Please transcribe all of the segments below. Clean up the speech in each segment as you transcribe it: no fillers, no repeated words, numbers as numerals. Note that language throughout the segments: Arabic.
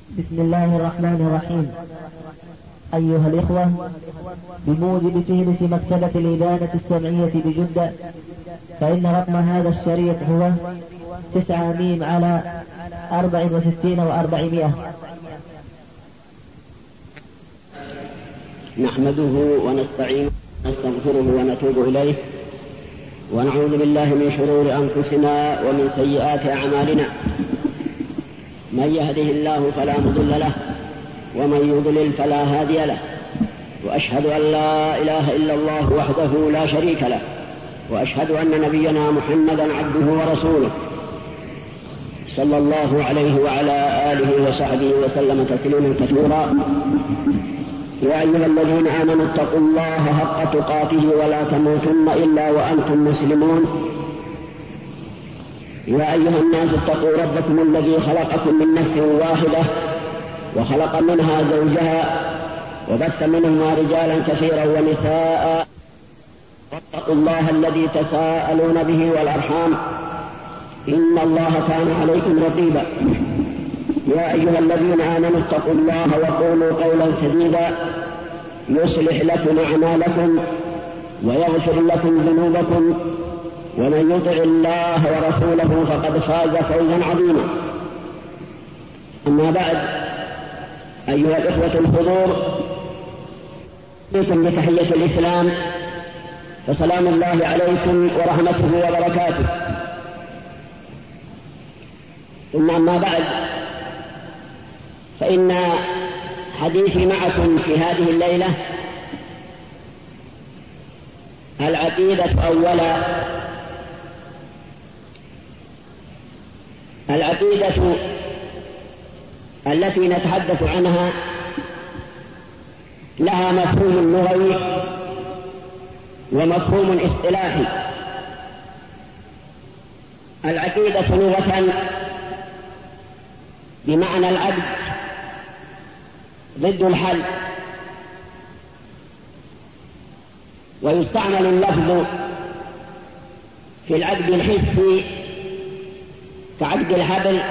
بسم الله الرحمن الرحيم. أيها الإخوة، بموجب فهرس مكتبة الإبانة السمعية بجدة، فإن رقم هذا الشريط هو 9 على 64 و400. نحمده ونستعينه ونستغفره ونتوب إليه، ونعوذ بالله من شرور أنفسنا ومن سيئات أعمالنا. من يهده الله فلا مضل له، ومن يضلل فلا هادي له، وأشهد أن لا إله إلا الله وحده لا شريك له، وأشهد أن نبينا محمدا عبده ورسوله صلى الله عليه وعلى آله وصحبه وسلم تسليما كثيرا. يا أيها الذين آمنوا اتقوا الله حق تقاته ولا تموتن إلا وأنتم مسلمون. يا أيها الناس اتقوا ربكم الذي خلقكم من نفس واحدة وخلق منها زوجها وبث منهما رجالا كثيرا ونساء، واتقوا الله الذي تساءلون به والأرحام إن الله كان عليكم رقيبا. يا أيها الذين آمنوا اتقوا الله وقولوا قولا سديدا يصلح لكم أعمالكم ويغفر لكم ذنوبكم، ومن يطع الله ورسوله فقد فاز فوزا عظيما. أما بعد، أيها الإخوة الحضور، أحييكم بتحية الإسلام، فسلام الله عليكم ورحمته وبركاته. ثم أما بعد، فإن حديثي معكم في هذه الليلة العقيدة أولا. العقيدة التي نتحدث عنها لها مفهوم لغوي ومفهوم اصطلاحي. العقيدة لغة بمعنى العقد ضد الحل، ويستعمل اللفظ في العقد الحسي كعقد الحبل،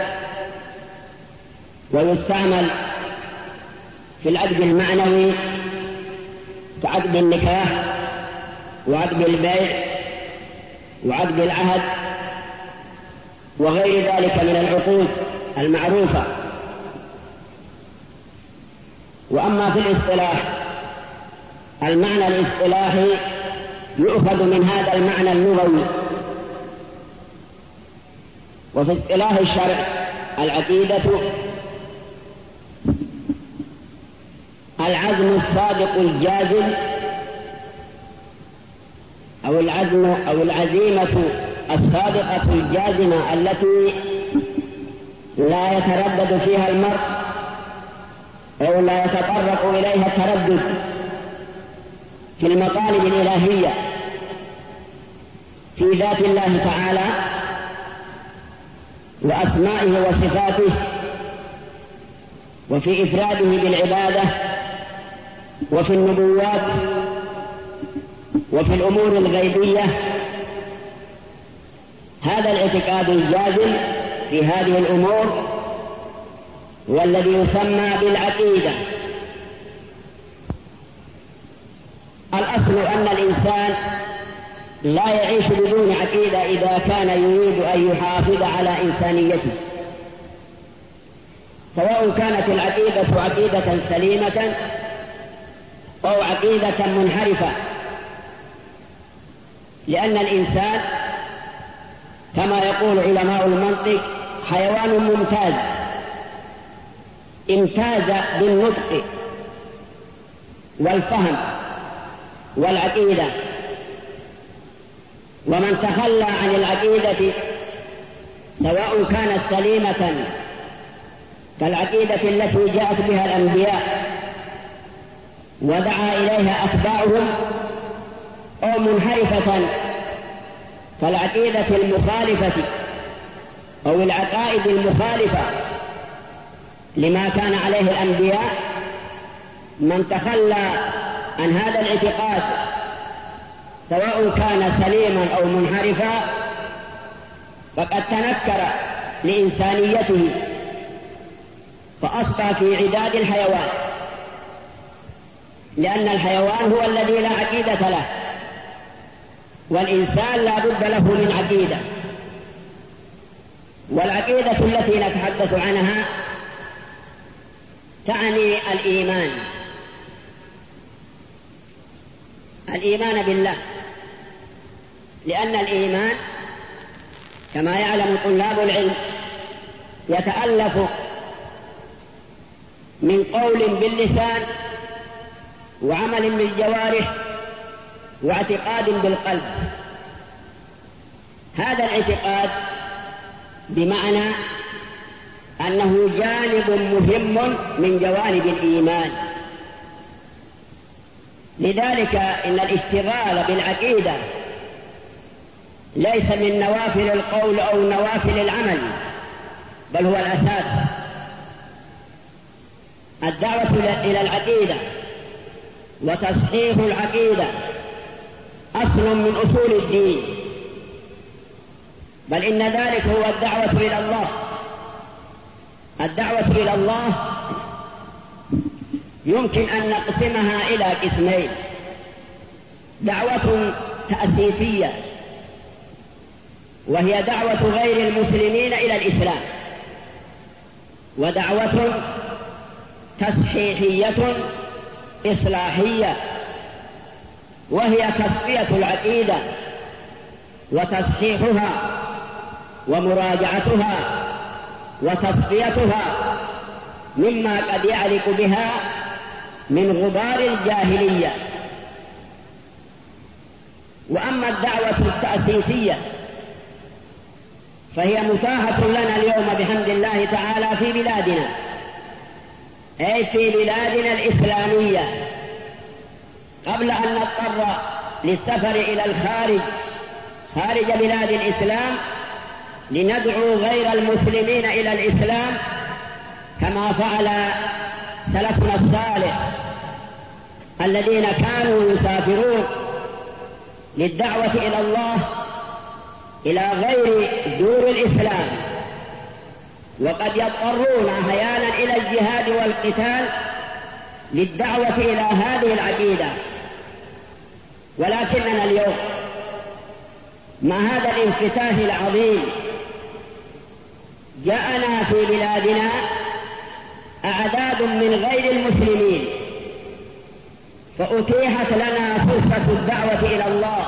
ويستعمل في العقد المعنوي كعقد النكاح وعقد البيع وعقد العهد وغير ذلك من العقود المعروفة. وأما في الاصطلاح، المعنى الاصطلاحي يؤخذ من هذا المعنى اللغوي. وفي اصطلاح الشرع، العقيدة العزم الصادق الجازم، أو العزيمة الصادقة الجازمة التي لا يتردد فيها المرء أو لا يتطرق إليها التردد في المطالب الإلهية في ذات الله تعالى وأسمائه وصفاته، وفي إفراده بالعبادة، وفي النبوات، وفي الأمور الغيبية. هذا الاعتقاد الجازم في هذه الأمور والذي يسمى بالعقيدة. الأصل أن الإنسان لا يعيش بدون عقيدة إذا كان يريد أن يحافظ على إنسانيته، سواء كانت العقيدة عقيدة سليمة أو عقيدة منحرفة، لأن الإنسان كما يقول علماء المنطق حيوان ممتاز، امتاز بالنطق والفهم والعقيدة. ومن تخلى عن العقيدة سواء كانت سليمة كالعقيدة التي جاءت بها الأنبياء ودعا إليها أتباعهم، أو منحرفة كالعقيدة المخالفة أو العقائد المخالفة لما كان عليه الأنبياء، من تخلى عن هذا الاعتقاد سواء كان سليما أو منحرفا فقد تنكر لإنسانيته فأصبح في عداد الحيوان، لأن الحيوان هو الذي لا عقيدة له، والإنسان لا بد له من عقيدة. والعقيدة التي نتحدث عنها تعني الإيمان بالله، لأن الإيمان كما يعلم طلاب العلم يتألف من قول باللسان وعمل بالجوارح واعتقاد بالقلب. هذا الاعتقاد بمعنى أنه جانب مهم من جوانب الإيمان. لذلك إن الاشتغال بالعقيدة ليس من نوافل القول أو نوافل العمل، بل هو الأساس. الدعوة إلى العقيدة وتصحيح العقيدة أصل من أصول الدين، بل إن ذلك هو الدعوة إلى الله. الدعوة إلى الله يمكن أن نقسمها إلى قسمين: دعوة تأسيسية وهي دعوة غير المسلمين إلى الإسلام، ودعوة تصحيحية إصلاحية وهي تصفية العقيدة وتصحيحها ومراجعتها وتصفيتها مما قد يعلق بها من غبار الجاهلية. وأما الدعوة التأسيسية فهي متاحة لنا اليوم بحمد الله تعالى في بلادنا، أي في بلادنا الإسلامية، قبل أن نضطر للسفر إلى الخارج خارج بلاد الإسلام لندعو غير المسلمين إلى الإسلام كما فعل سلفنا الصالح الذين كانوا يسافرون للدعوة إلى الله إلى غير دور الإسلام، وقد يضطرون أحيانا إلى الجهاد والقتال للدعوة إلى هذه العقيدة. ولكننا اليوم مع هذا الانفتاح العظيم جاءنا في بلادنا أعداد من غير المسلمين، فأتيحت لنا فرصة الدعوة إلى الله،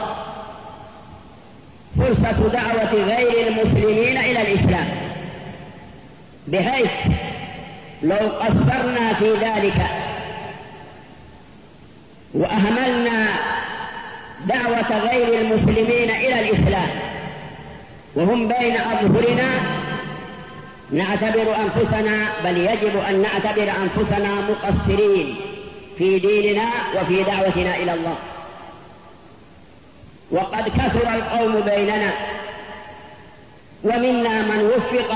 فرصة دعوة غير المسلمين إلى الإسلام، بحيث لو قصرنا في ذلك وأهملنا دعوة غير المسلمين إلى الإسلام وهم بين أظهرنا نعتبر أنفسنا، بل يجب أن نعتبر أنفسنا مقصرين في ديننا وفي دعوتنا إلى الله. وقد كثر القوم بيننا، ومنا من وفق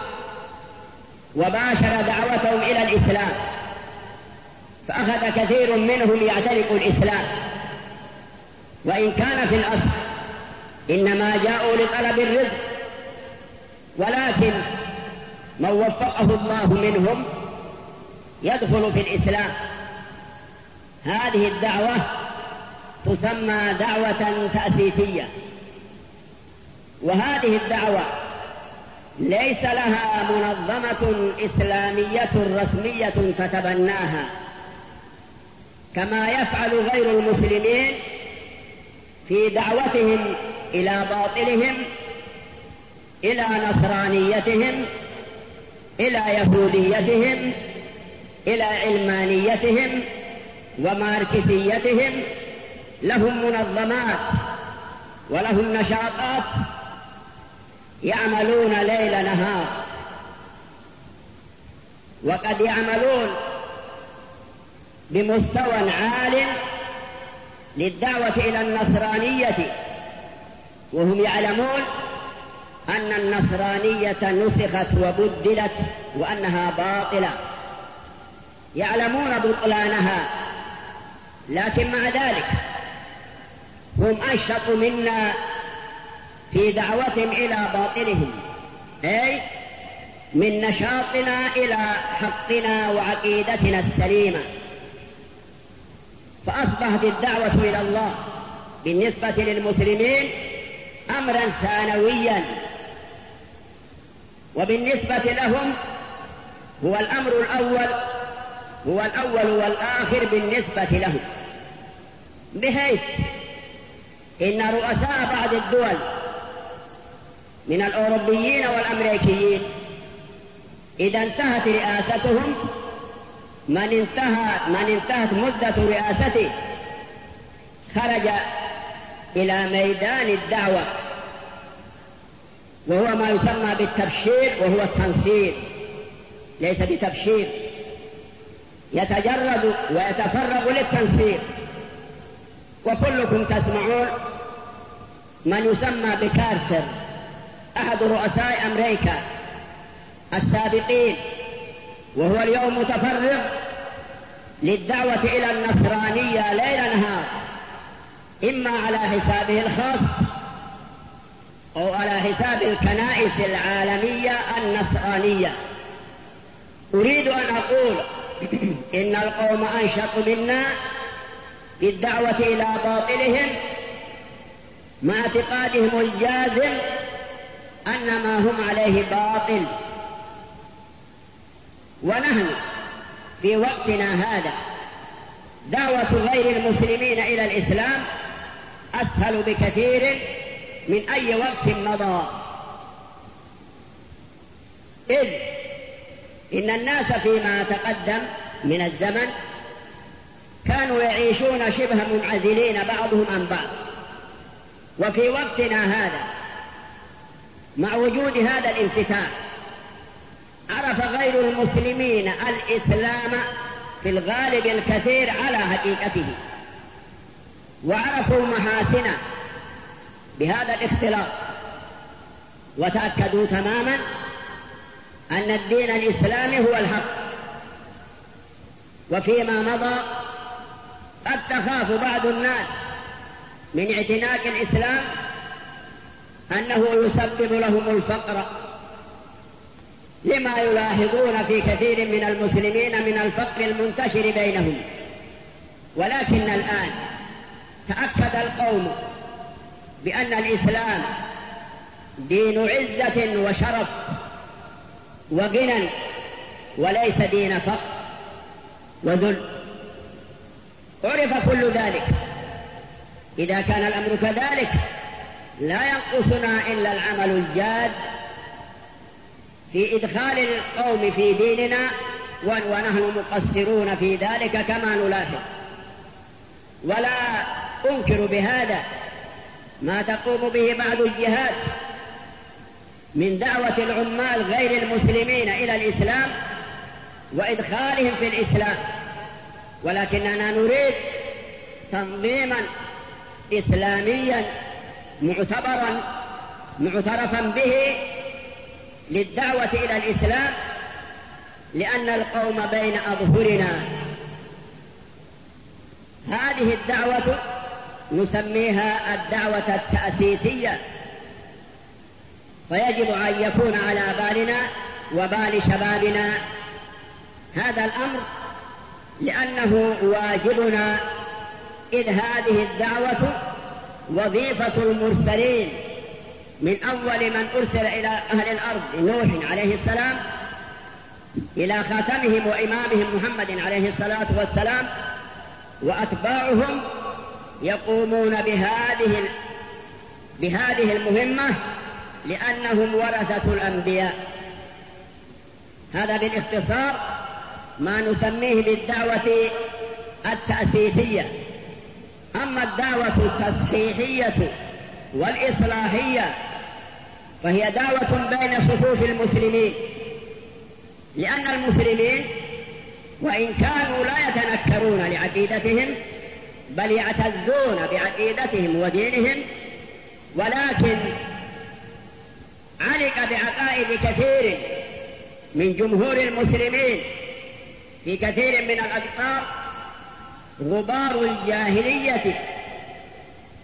وباشر دعوتهم إلى الإسلام، فأخذ كثير منهم يعتنق الإسلام، وإن كان في الأصل إنما جاءوا لطلب الرزق، ولكن من وفقه الله منهم يدخل في الإسلام. هذه الدعوة تسمى دعوة تأسيسية، وهذه الدعوة ليس لها منظمة إسلامية رسمية تتبناها كما يفعل غير المسلمين في دعوتهم إلى باطلهم، إلى نصرانيتهم، إلى يهوديتهم، إلى علمانيتهم وماركسيتهم. لهم منظمات ولهم نشاطات يعملون ليل نهار، وقد يعملون بمستوى عال للدعوة إلى النصرانية، وهم يعلمون أن النصرانية نسخت وبدلت وأنها باطلة، يعلمون بطلانها، لكن مع ذلك هم أنشط منا في دعوتهم إلى باطلهم، أي من نشاطنا إلى حقنا وعقيدتنا السليمة. فأصبحت الدعوة إلى الله بالنسبة للمسلمين أمرا ثانويا، وبالنسبة لهم هو الأمر الأول والآخر بالنسبة لهم، بحيث إن رؤساء بعض الدول من الأوروبيين والأمريكيين إذا انتهت رئاستهم، من انتهت مدة رئاسته خرج إلى ميدان الدعوة، وهو ما يسمى بالتبشير، وهو التنصير ليس بتبشير، يتجرد ويتفرغ للتنصير. وكلكم تسمعون من يسمى بكارتر أحد رؤساء أمريكا السابقين، وهو اليوم متفرغ للدعوة إلى النصرانية ليل نهار، إما على حسابه الخاص أو على حساب الكنائس العالمية النصرانية. أريد أن أقول إن القوم أنشط منا بالدعوة إلى باطلهم، مع اعتقادهم الجازم أن ما هم عليه باطل. ونحن في وقتنا هذا دعوة غير المسلمين إلى الإسلام أسهل بكثير من أي وقت مضى، إذ إن الناس فيما تقدم من الزمن كانوا يعيشون شبه منعزلين بعضهم عن بعض. وفي وقتنا هذا مع وجود هذا الانفتاح عرف غير المسلمين الإسلام في الغالب الكثير على حقيقته، وعرفوا محاسنه بهذا الاختلاط، وتأكدوا تماما أن الدين الإسلامي هو الحق. وفيما مضى قد تخاف بعض الناس من اعتناق الإسلام أنه يسبب لهم الفقر، لما يلاحظون في كثير من المسلمين من الفقر المنتشر بينهم. ولكن الآن تأكد القوم بأن الإسلام دين عزة وشرف وغنى، وليس دين فقر وذل. عرف كل ذلك. إذا كان الأمر كذلك لا ينقصنا إلا العمل الجاد في إدخال القوم في ديننا، ونحن مقصرون في ذلك كما نلاحظ. ولا أنكر بهذا ما تقوم به بعض الجهات من دعوة العمال غير المسلمين إلى الإسلام وإدخالهم في الإسلام، ولكننا نريد تنظيما إسلاميا معترفا به للدعوة إلى الإسلام، لأن القوم بين أظهرنا. هذه الدعوة نسميها الدعوة التأسيسية، فيجب أن يكون على بالنا وبال شبابنا هذا الأمر، لأنه واجبنا، إذ هذه الدعوة وظيفة المرسلين من أول من أرسل إلى أهل الأرض نوح عليه السلام إلى خاتمهم وإمامهم محمد عليه الصلاة والسلام، وأتباعهم يقومون بهذه المهمة لأنهم ورثة الأنبياء. هذا بالاختصار ما نسميه بالدعوة التأسيسية. أما الدعوة التصحيحية والإصلاحية فهي دعوة بين صفوف المسلمين، لأن المسلمين وإن كانوا لا يتنكرون لعقيدتهم بل يعتزون بعقيدتهم ودينهم، ولكن علق بعقائد كثير من جمهور المسلمين في كثير من الأقطار غبار الجاهلية،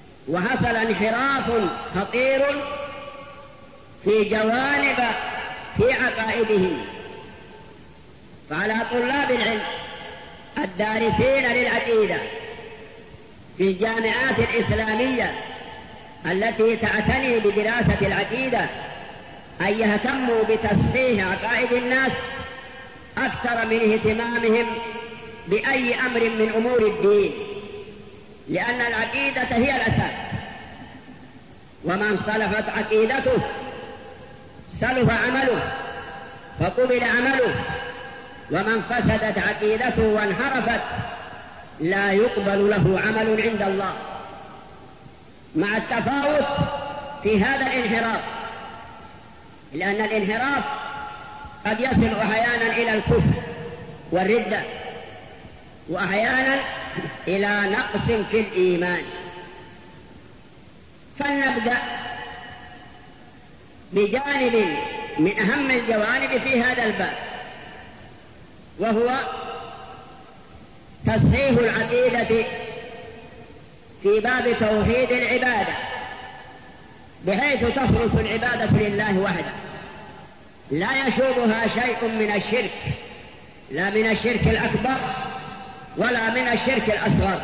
وحصل انحراف خطير في جوانب في عقائدهم. فعلى طلاب العلم الدارسين للعقيدة في الجامعات الإسلامية التي تعتني بدراسة العقيدة أن يهتموا بتصحيح عقائد الناس أكثر من اهتمامهم بأي أمر من أمور الدين، لأن العقيدة هي الأساس، ومن صلحت عقيدته سلف عمله فقبل عمله، ومن فسدت عقيدته وانحرفت لا يقبل له عمل عند الله. مع التفاوت في هذا الانحراف، لأن الانحراف قد يصل أحيانا إلى الكفر والردة، وأحيانا إلى نقص في الإيمان. فلنبدأ بجانب من أهم الجوانب في هذا الباب، وهو تصحيح العقيدة في باب توحيد العبادة، بحيث تخلص العبادة لله وحده، لا يشوبها شيء من الشرك، لا من الشرك الأكبر ولا من الشرك الأصغر.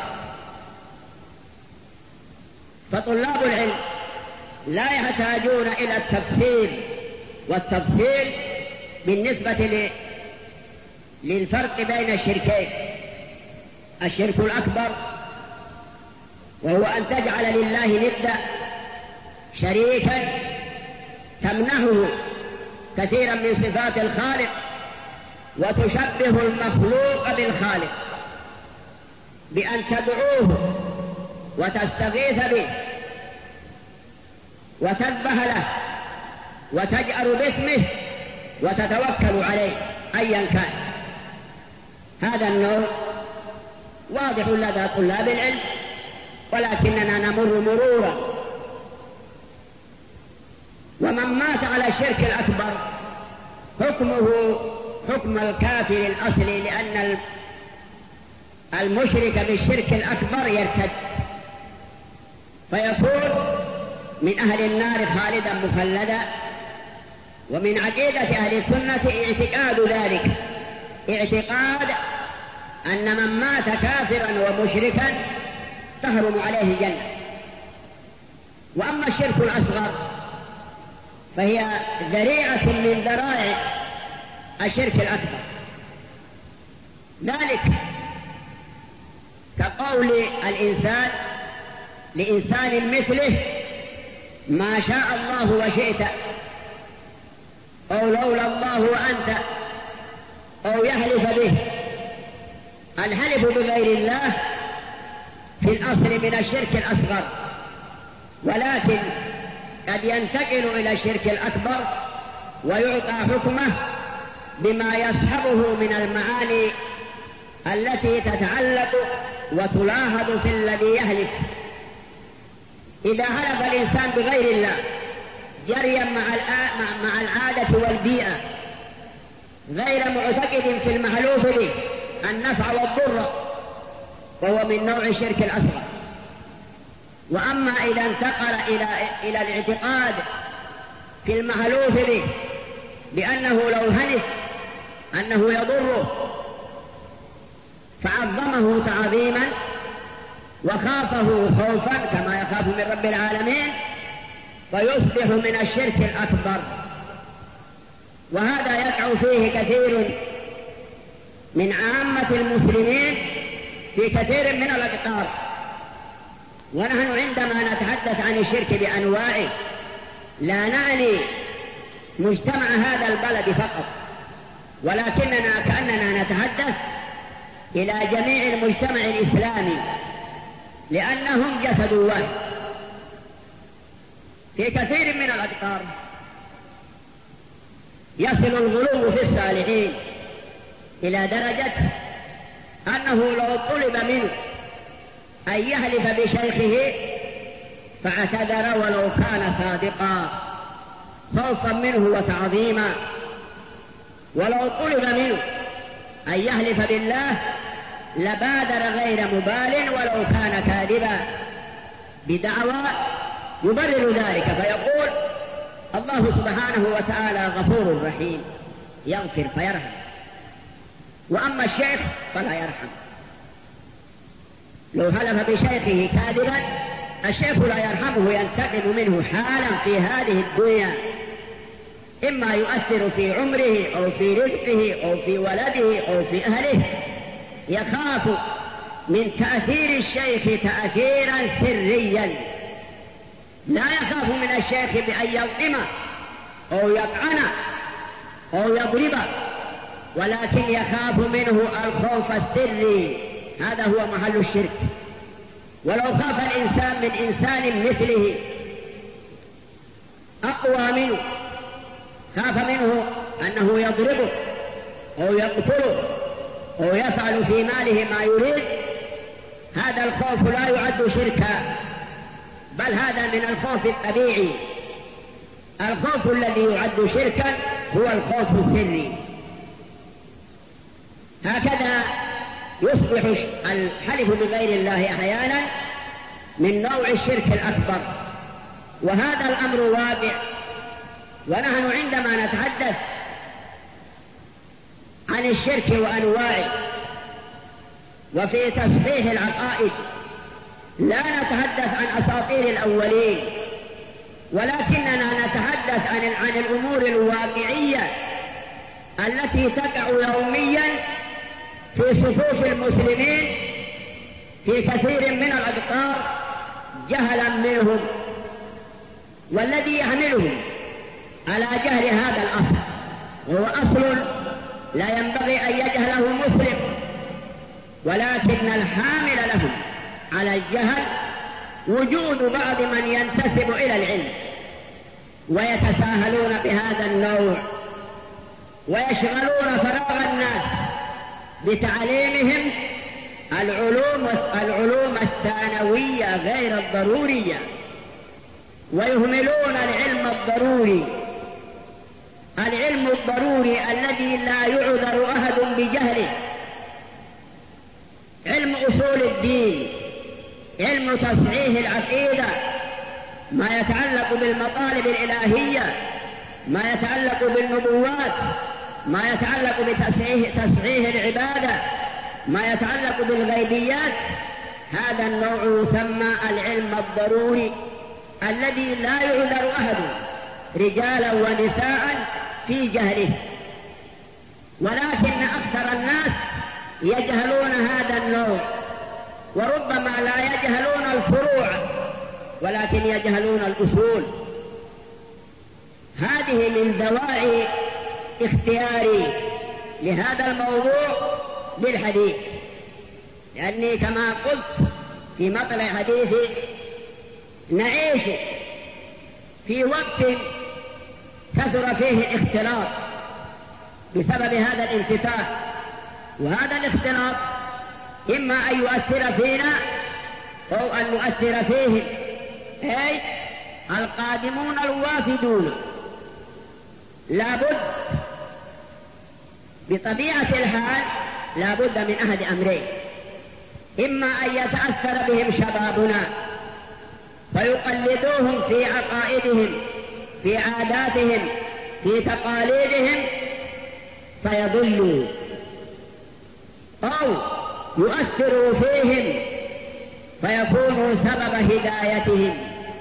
فطلاب العلم لا يحتاجون إلى التفسير والتفصيل بالنسبة للفرق بين الشركين. الشرك الأكبر وهو أن تجعل لله ندا شريكا تمنحه كثيرا من صفات الخالق، وتشبه المخلوق بالخالق بأن تدعوه وتستغيث به وتذبح له وتجأر باسمه وتتوكل عليه أيا كان. هذا النوع واضح لدى طلاب العلم، ولكننا نمر مرورا. ومن مات على الشرك الأكبر حكمه حكم الكافر الأصلي، لأن المشرك بالشرك الأكبر يرتد فيكون من أهل النار خالدا مخلدا. ومن عقيدة أهل السنة اعتقاد ذلك، اعتقاد أن من مات كافرا ومشركا تحرم عليه الجنة. وأما الشرك الأصغر فهي ذريعة من ذرائع الشرك الأكبر، ذلك كقول الإنسان لإنسان مثله ما شاء الله وشئت، أو لولا الله وأنت، أو يحلف به. الحلف بغير الله في الأصل من الشرك الأصغر، ولكن قد ينتقل إلى الشرك الأكبر ويعطى حكمه بما يصحبه من المعاني التي تتعلق وتلاحظ في الذي يحلف. إذا حلف الإنسان بغير الله جريا مع العادة والبيئة، غير معتقد في المحلوف به النفع والضر، وهو من نوع الشرك الأصغر. وأما إذا انتقل إلى الاعتقاد في المحلوف به بأنه لو هلف أنه يضره فعظمه تعظيما وخافه خوفا كما يخاف من رب العالمين، فيصبح من الشرك الأكبر. وهذا يقع فيه كثير من عامة المسلمين في كثير من الأقطار. ونحن عندما نتحدث عن الشرك بأنواعه لا نعني مجتمع هذا البلد فقط، ولكننا كأننا نتحدث إلى جميع المجتمع الإسلامي، لأنهم جسد واحد. في كثير من الأقطار يصل الغلو في الصالحين إلى درجة أنه لو طلب منه أن يحلف بشيخه فاعتذر ولو كان صادقا خوفا منه وتعظيما، ولو طلب منه أن يحلف بالله لبادر غير مبال ولو كان كاذبا بدعوى يبرر ذلك، فيقول الله سبحانه وتعالى غفور رحيم يغفر فيرحم، وأما الشيخ فلا يرحم. لو حلف بشيخه كاذبا الشيخ لا يرحمه، ينتقم منه حالا في هذه الدنيا، إما يؤثر في عمره أو في رزقه أو في ولده أو في أهله. يخاف من تأثير الشيخ تأثيرا سريا، لا يخاف من الشيخ بأن يظلمه أو يطعنه أو يضربه، ولكن يخاف منه الخوف السري، هذا هو محل الشرك. ولو خاف الإنسان من إنسان مثله أقوى منه، خاف منه أنه يضربه أو يقتله أو يفعل في ماله ما يريد، هذا الخوف لا يعد شركا، بل هذا من الخوف الطبيعي. الخوف الذي يعد شركا هو الخوف السري. هكذا يصبح الحلف بغير الله أحيانا من نوع الشرك الأكبر، وهذا الأمر واقع. ونحن عندما نتحدث عن الشرك وأنواعه وفي تصحيح العقائد لا نتحدث عن أساطير الأولين، ولكننا نتحدث عن الأمور الواقعية التي تقع يوميا في صفوف المسلمين في كثير من الأقطار جهلا منهم. والذي يحملهم على جهل هذا الأصل، وهو أصل لا ينبغي أن يجهله مسلم، ولكن الحامل لهم على الجهل وجود بعض من ينتسب إلى العلم ويتساهلون بهذا النوع ويشغلون فراغ الناس بتعليمهم العلوم الثانوية غير الضرورية، ويهملون العلم الضروري، العلم الضروري الذي لا يعذر أحد بجهله، علم أصول الدين، علم تصحيح العقيدة، ما يتعلق بالمطالب الإلهية، ما يتعلق بالنبوات، ما يتعلق بتصحيح العبادة، ما يتعلق بالغيبيات. هذا النوع يسمى العلم الضروري الذي لا يعذر أحد رجالا ونساء في جهله، ولكن أكثر الناس يجهلون هذا النوع، وربما لا يجهلون الفروع ولكن يجهلون الأصول. هذه من دواعي اختياري لهذا الموضوع بالحديث، لأني كما قلت في مطلع حديثي نعيش في وقت كثر فيه الاختلاط بسبب هذا الانفتاح، وهذا الاختلاط إما أن يؤثر فينا أو أن نؤثر فيه، أي القادمون الوافدون لابد بطبيعة الحال لابد من أحد أمرين: إما أن يتأثر بهم شبابنا فيقلدوهم في عقائدهم، في عاداتهم، في تقاليدهم فيضلوا، أو يؤثروا فيهم فيكونوا سبب هدايتهم.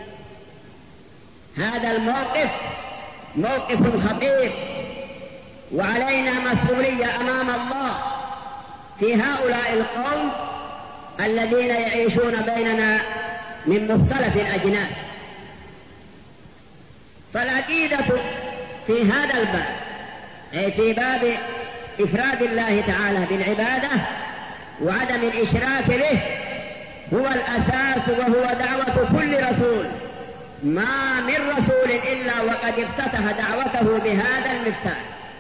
هذا الموقف موقف خطير، وعلينا مسؤولية أمام الله في هؤلاء القوم الذين يعيشون بيننا من مختلف الأجناس. فالعقيدة في هذا الباب، أي في باب إفراد الله تعالى بالعبادة وعدم الإشراك به، هو الأساس وهو دعوة كل رسول. ما من رسول إلا وقد افتتح دعوته بهذا المفتاح.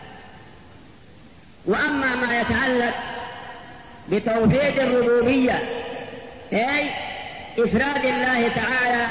وأما ما يتعلق بتوحيد الربوبية، أي إفراد الله تعالى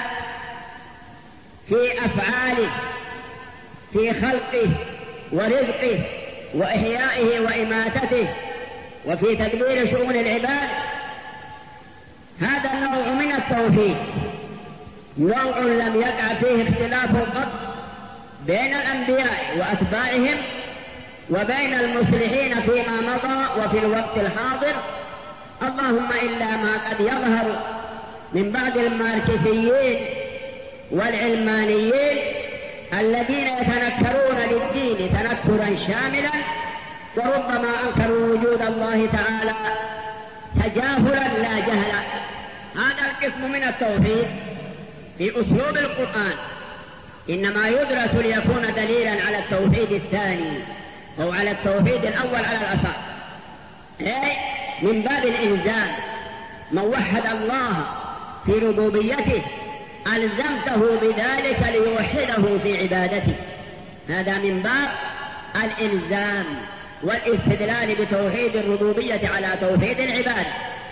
في أفعاله، في خلقه ورزقه وإحيائه وإماتته وفي تدبير شؤون العباد، هذا النوع من التوحيد نوع لم يقع فيه اختلاف قط بين الأنبياء وأتباعهم وبين المصلحين فيما مضى وفي الوقت الحاضر، اللهم إلا ما قد يظهر من بعض الماركسيين والعلمانيين الذين يتنكرون للدين تنكرا شاملا، وربما أنكروا وجود الله تعالى تجاهلا لا جهلا. هذا القسم من التوحيد في أسلوب القرآن إنما يدرس ليكون دليلا على التوحيد الثاني أو على التوحيد الأول على الأصح، أي من باب الإلزام. من وحد الله في ربوبيته ألزمته بذلك ليوحده في عبادته، هذا من باب الإلزام والاستدلال بتوحيد الربوبية على توحيد العبادة.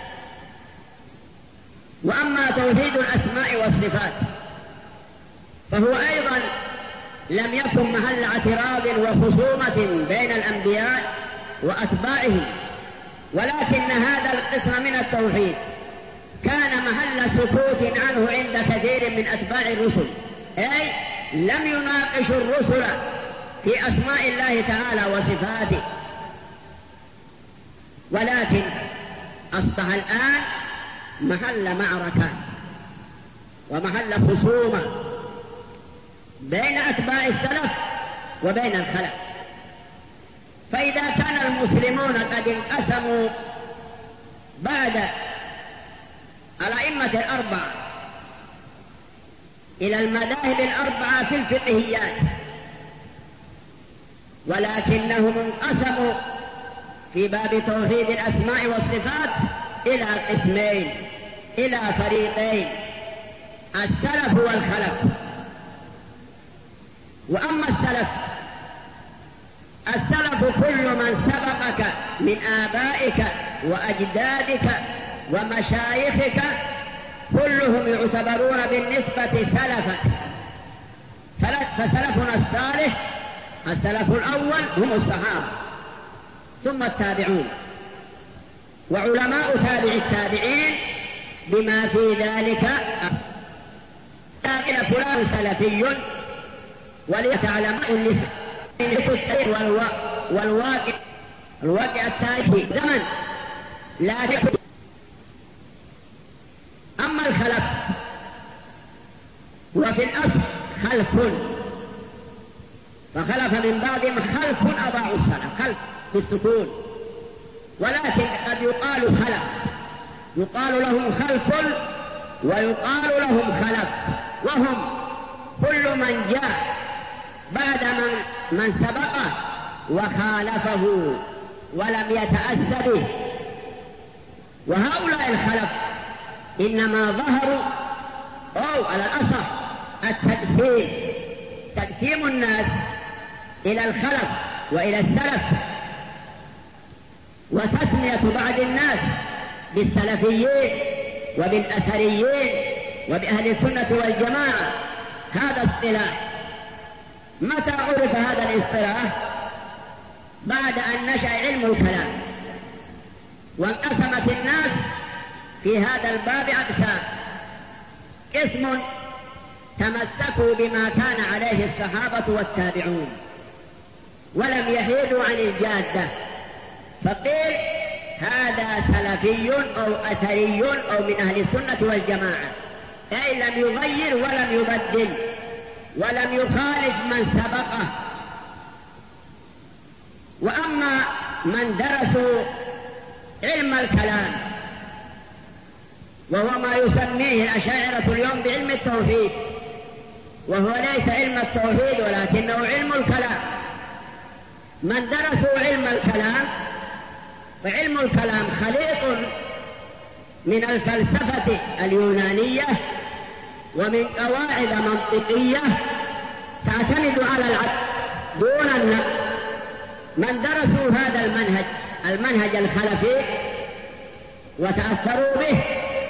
وأما توحيد الأسماء والصفات فهو أيضا لم يكن محل اعتراض وخصومة بين الأنبياء وأتباعهم، ولكن هذا القسم من التوحيد كان محل سكوت عنه عند كثير من أتباع الرسل، أي لم يناقشوا الرسل في أسماء الله تعالى وصفاته، ولكن أصبح الآن محل معركة ومحل خصومة بين أتباع السلف وبين الخلف. فإذا كان المسلمون قد انقسموا بعد الأئمة الأربعة إلى المذاهب الأربعة في الفقهيات، ولكنهم انقسموا في باب توحيد الأسماء والصفات إلى قسمين، إلى فريقين، السلف والخلف. وأما السلف كل من سبقك من آبائك وأجدادك ومشايخك كلهم يعتبرون بالنسبة سلفا. فسلفنا الصالح السلف الأول هم الصحابة ثم التابعون وعلماء تابع التابعين بما في ذلك. إلى فلان سلفي وليتعلم النساء والواقع التاريخي زمن لا تكون. أما الخلف وفي الأصل خلف، فخلف من بعضهم خلف أضاعوا السلف، خلف في السكون، ولكن قد يقال خلف، يقال لهم خلف ويقال لهم خلف، وهم كل من جاء بعد من سبقه وخالفه ولم يتأسى به. وهؤلاء الخلف إنما ظهروا أو على الأصح تقسيم الناس إلى الخلف وإلى السلف، وتسمية بعض الناس بالسلفيين وبالأثريين وبأهل السنة والجماعة، هذا اصطلاح. متى عرف هذا الاصطلاح؟ بعد أن نشأ علم الكلام وانقسمت الناس في هذا الباب أقسام: قسم تمسكوا بما كان عليه الصحابة والتابعون ولم يحيدوا عن الجادة، فقيل هذا سلفي أو أثري أو من أهل السنة والجماعة، أي لم يغير ولم يبدل ولم يخالف من سبقه. وأما من درسوا علم الكلام وهو ما يسميه الأشاعرة اليوم بعلم التوحيد، وهو ليس علم التوحيد ولكنه علم الكلام. من درسوا علم الكلام، فعلم الكلام خليط من الفلسفة اليونانية ومن قواعد منطقية تعتمد على العقل دون النقل. من درسوا هذا المنهج الخلفي وتأثروا به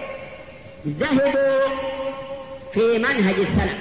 زهدوا في منهج السلف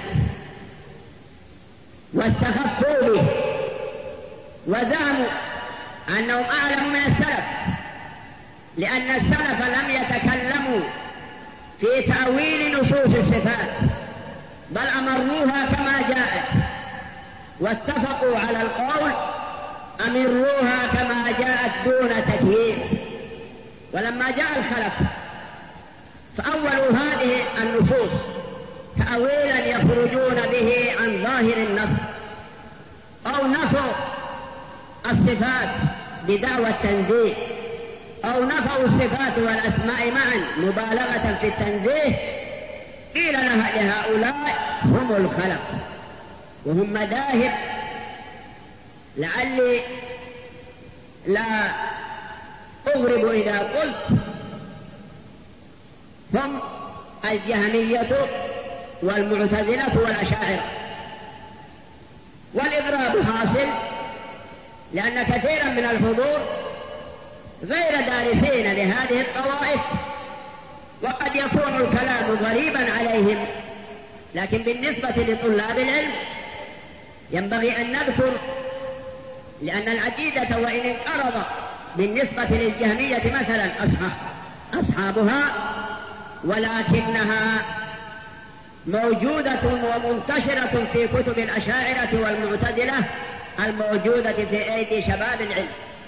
واستخفوا به وزعموا أنهم أعلم من السلف، لأن السلف لم يتكلموا في تأويل نصوص الصفات بل أمروها كما جاءت واتفقوا على القول أمروها كما جاءت دون تكييف. ولما جاء الخلف فأولوا هذه النصوص تأويلا يخرجون به عن ظاهر النص، أو نفوا الصفات بدعوى التنزيه، أو نفوا الصفات والأسماء معا مبالغة في التنزيه، قيل لهؤلاء هم الخلف وهم مذاهب لعلي لا أغرب إذا قلت هم الجهمية والمعتزلة والأشاعرة. والإضراب حاصل لأن كثيرا من الحضور غير دارسين لهذه الطوائف، وقد يكون الكلام غريبا عليهم، لكن بالنسبة لطلاب العلم ينبغي أن نذكر، لأن العقيدة وإن انقرض بالنسبة للجهمية مثلا أصحابها، ولكنها موجودة ومنتشرة في كتب الأشاعرة والمعتزلة الموجودة في أيدي شباب العلم.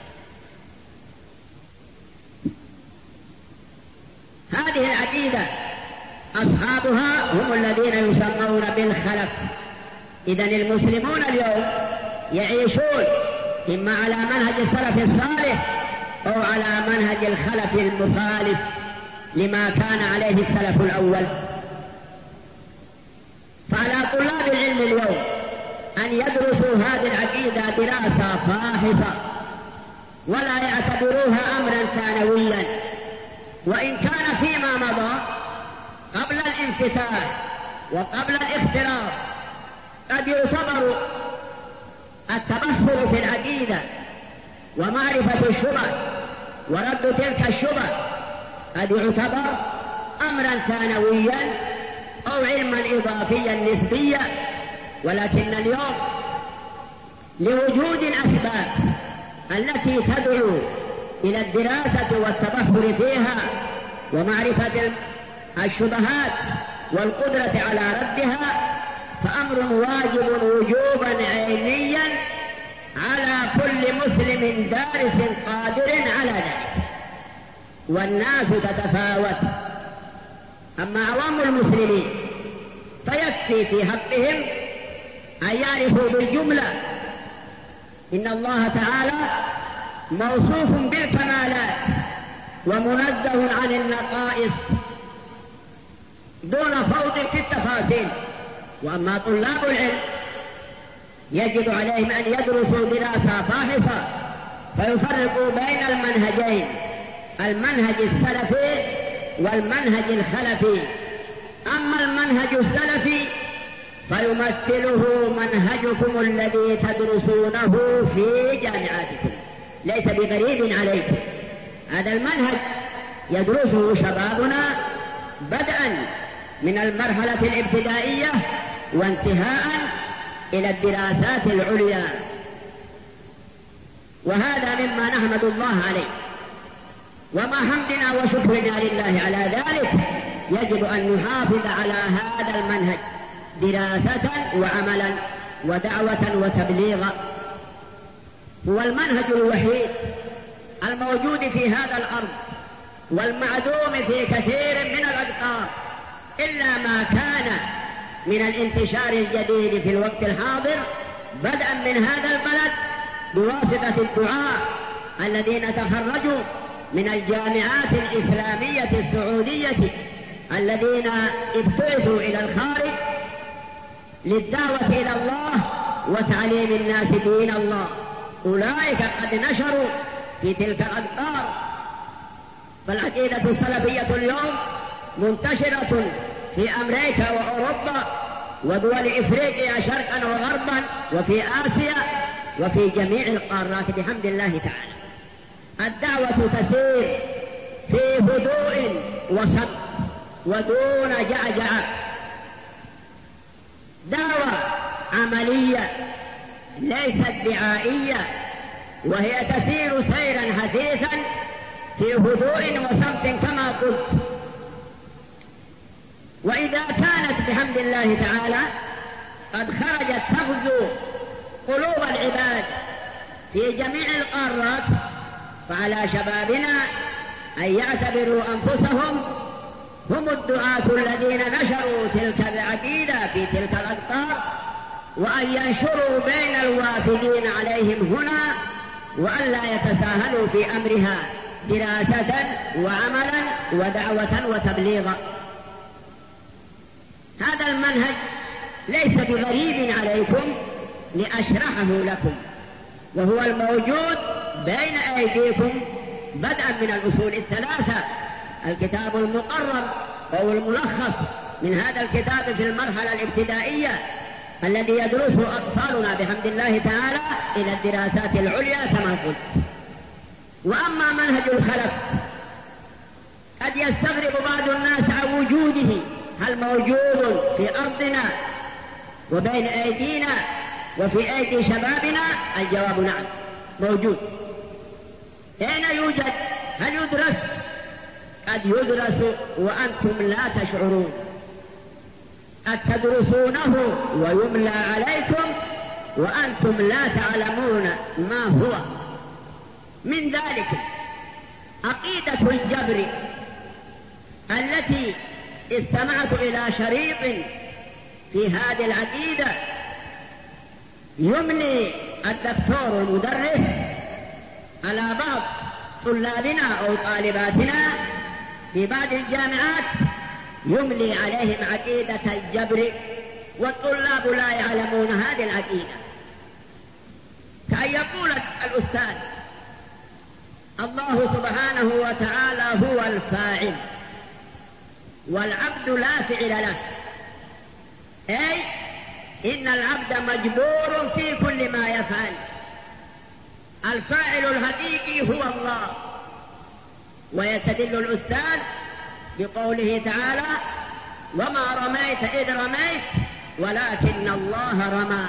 هذه العقيدة أصحابها هم الذين يسمون بالخلف. إذن المسلمون اليوم يعيشون إما على منهج السلف الصالح أو على منهج الخلف المخالف لما كان عليه السلف الأول. فعلى طلاب العلم اليوم أن يدرسوا هذه العقيدة دراسة فاحصة، ولا يعتبروها أمرا ثانويا، وإن كان فيما مضى قبل الانفتاح وقبل الاختلاط قد يعتبر التبحر في العقيدة ومعرفة الشبه ورد تلك الشبه قد يعتبر أمرا ثانويا أو علما إضافيا نسبيا. ولكن اليوم لوجود الأسباب التي تدعو إلى الدراسة والتبحر فيها ومعرفة الشبهات والقدرة على ردها، فأمر واجب وجوبا عينيا على كل مسلم دارس قادر على ذلك. والناس تتفاوت، أما عوام المسلمين فيكفي في حقهم أن يعرفوا بالجملة إن الله تعالى موصوف بالكمالات ومنزه عن النقائص دون فوض في التفاصيل. وأما طلاب العلم يجب عليهم أن يدرسوا دراسة فاحصة فيفرقوا بين المنهجين، المنهج السلفي والمنهج الخلفي. أما المنهج السلفي فيمثله منهجكم الذي تدرسونه في جامعاتكم، ليس بغريب عليكم. هذا المنهج يدرسه شبابنا بدءا من المرحلة الابتدائية وانتهاء إلى الدراسات العليا، وهذا مما نحمد الله عليه. وما حمدنا وشكرنا لله على ذلك يجب أن نحافظ على هذا المنهج دراسة وعملا ودعوة وتبليغا. هو المنهج الوحيد الموجود في هذا الأرض والمعدوم في كثير من الأقطار، إلا ما كان من الانتشار الجديد في الوقت الحاضر بدءا من هذا البلد بواسطة الدعاة الذين تخرجوا من الجامعات الإسلامية السعودية، الذين ابتعثوا إلى الخارج للدعوة إلى الله وتعليم الناس دين الله. أولئك قد نشروا في تلك الأقطار. فالعقيدة السلفية اليوم منتشرة في أمريكا وأوروبا ودول إفريقيا شرقا وغربا وفي آسيا وفي جميع القارات بحمد الله تعالى. الدعوة تسير في هدوء وصمت ودون جعجعة، دعوة عملية ليست دعائية، وهي تسير سيرا حثيثا في هدوء وصمت كما قلت. وإذا كانت بحمد الله تعالى قد خرجت تغزو قلوب العباد في جميع القارات، فعلى شبابنا أن يعتبروا أنفسهم هم الدعاة الذين نشروا تلك العقيدة في تلك الأقطار، وأن ينشروا بين الوافدين عليهم هنا، وأن لا يتساهلوا في أمرها دراسة وعملا ودعوة وتبليغا. هذا المنهج ليس بغريب عليكم لأشرحه لكم، وهو الموجود بين أيديكم بدءا من الأصول الثلاثة، الكتاب المقرر أو الملخص من هذا الكتاب في المرحلة الابتدائية الذي يدرسه أطفالنا بحمد الله تعالى إلى الدراسات العليا كما قلت. وأما منهج الخلف قد يستغرب بعض الناس عن وجوده، هل موجود في أرضنا وبين أيدينا وفي أيدي شبابنا؟ الجواب نعم موجود. أين يوجد؟ هل يدرس؟ قد يدرس وأنتم لا تشعرون، قد تدرسونه ويملى عليكم وأنتم لا تعلمون ما هو. من ذلك عقيدة الجبر التي استمعت إلى شريط في هذه العقيدة يملي الدكتور المدرس على بعض طلابنا أو طالباتنا في بعض الجامعات، يملي عليهم عقيدة الجبر والطلاب لا يعلمون هذه العقيدة. كأن يقول الأستاذ الله سبحانه وتعالى هو الفاعل والعبد لا فعل له، أي إن العبد مجبور في كل ما يفعل. الفاعل الحقيقي هو الله. ويستدل الأستاذ بقوله تعالى وما رميت إذ رميت ولكن الله رمى.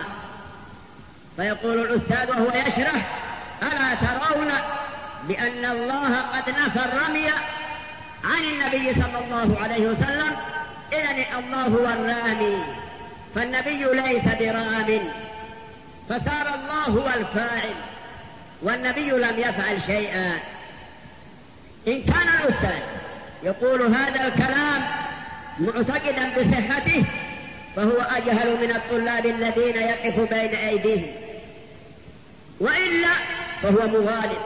فيقول الأستاذ وهو يشرح ألا ترون بأن الله قد نفى الرمي عن النبي صلى الله عليه وسلم، إذن الله هو الرامي فالنبي ليس برام، فصار الله هو الفاعل والنبي لم يفعل شيئا. إن كان الأستاذ يقول هذا الكلام معتقدا بصحته فهو أجهل من الطلاب الذين يقف بين أيديهم، وإلا فهو مغالط.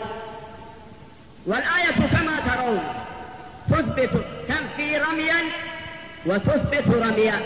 والآية كما ترون تثبت تنفي رميا وتثبت رميا.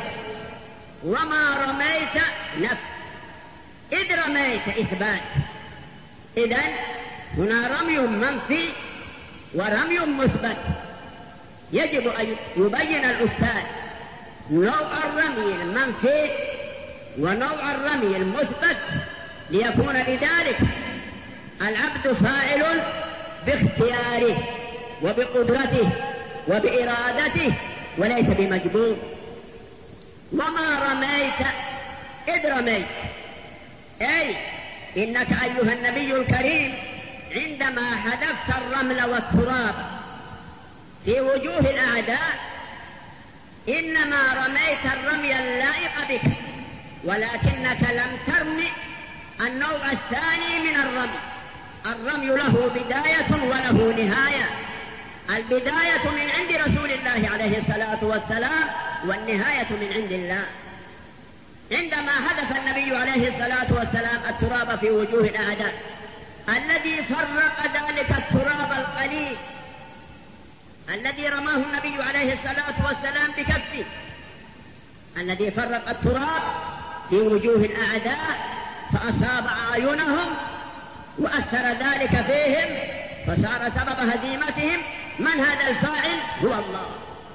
وما رميت نفي، إذ رميت إثبات. إذن هنا رمي منفي ورمي مثبت. يجب أن يبين الأستاذ نوع الرمي المنفي ونوع الرمي المثبت، ليكون لذلك العبد فاعل باختياره وبقدرته وبإرادته وليس بمجبور. وما رميت إذ رميت، أي إنك أيها النبي الكريم عندما حذفت الرمل والتراب في وجوه الأعداء إنما رميت الرمي اللائق بك، ولكنك لم ترمي النوع الثاني من الرمي. الرمي له بداية وله نهاية. البداية من عند رسول الله عليه الصلاة والسلام والنهاية من عند الله. عندما هدف النبي عليه الصلاة والسلام التراب في وجوه الأعداء، الذي فرق ذلك التراب القليل الذي رماه النبي عليه الصلاة والسلام بكفه، الذي فرق التراب في وجوه الأعداء فأصاب أعينهم وأثر ذلك فيهم فصار سبب هزيمتهم. من هذا الفاعل؟ هو الله.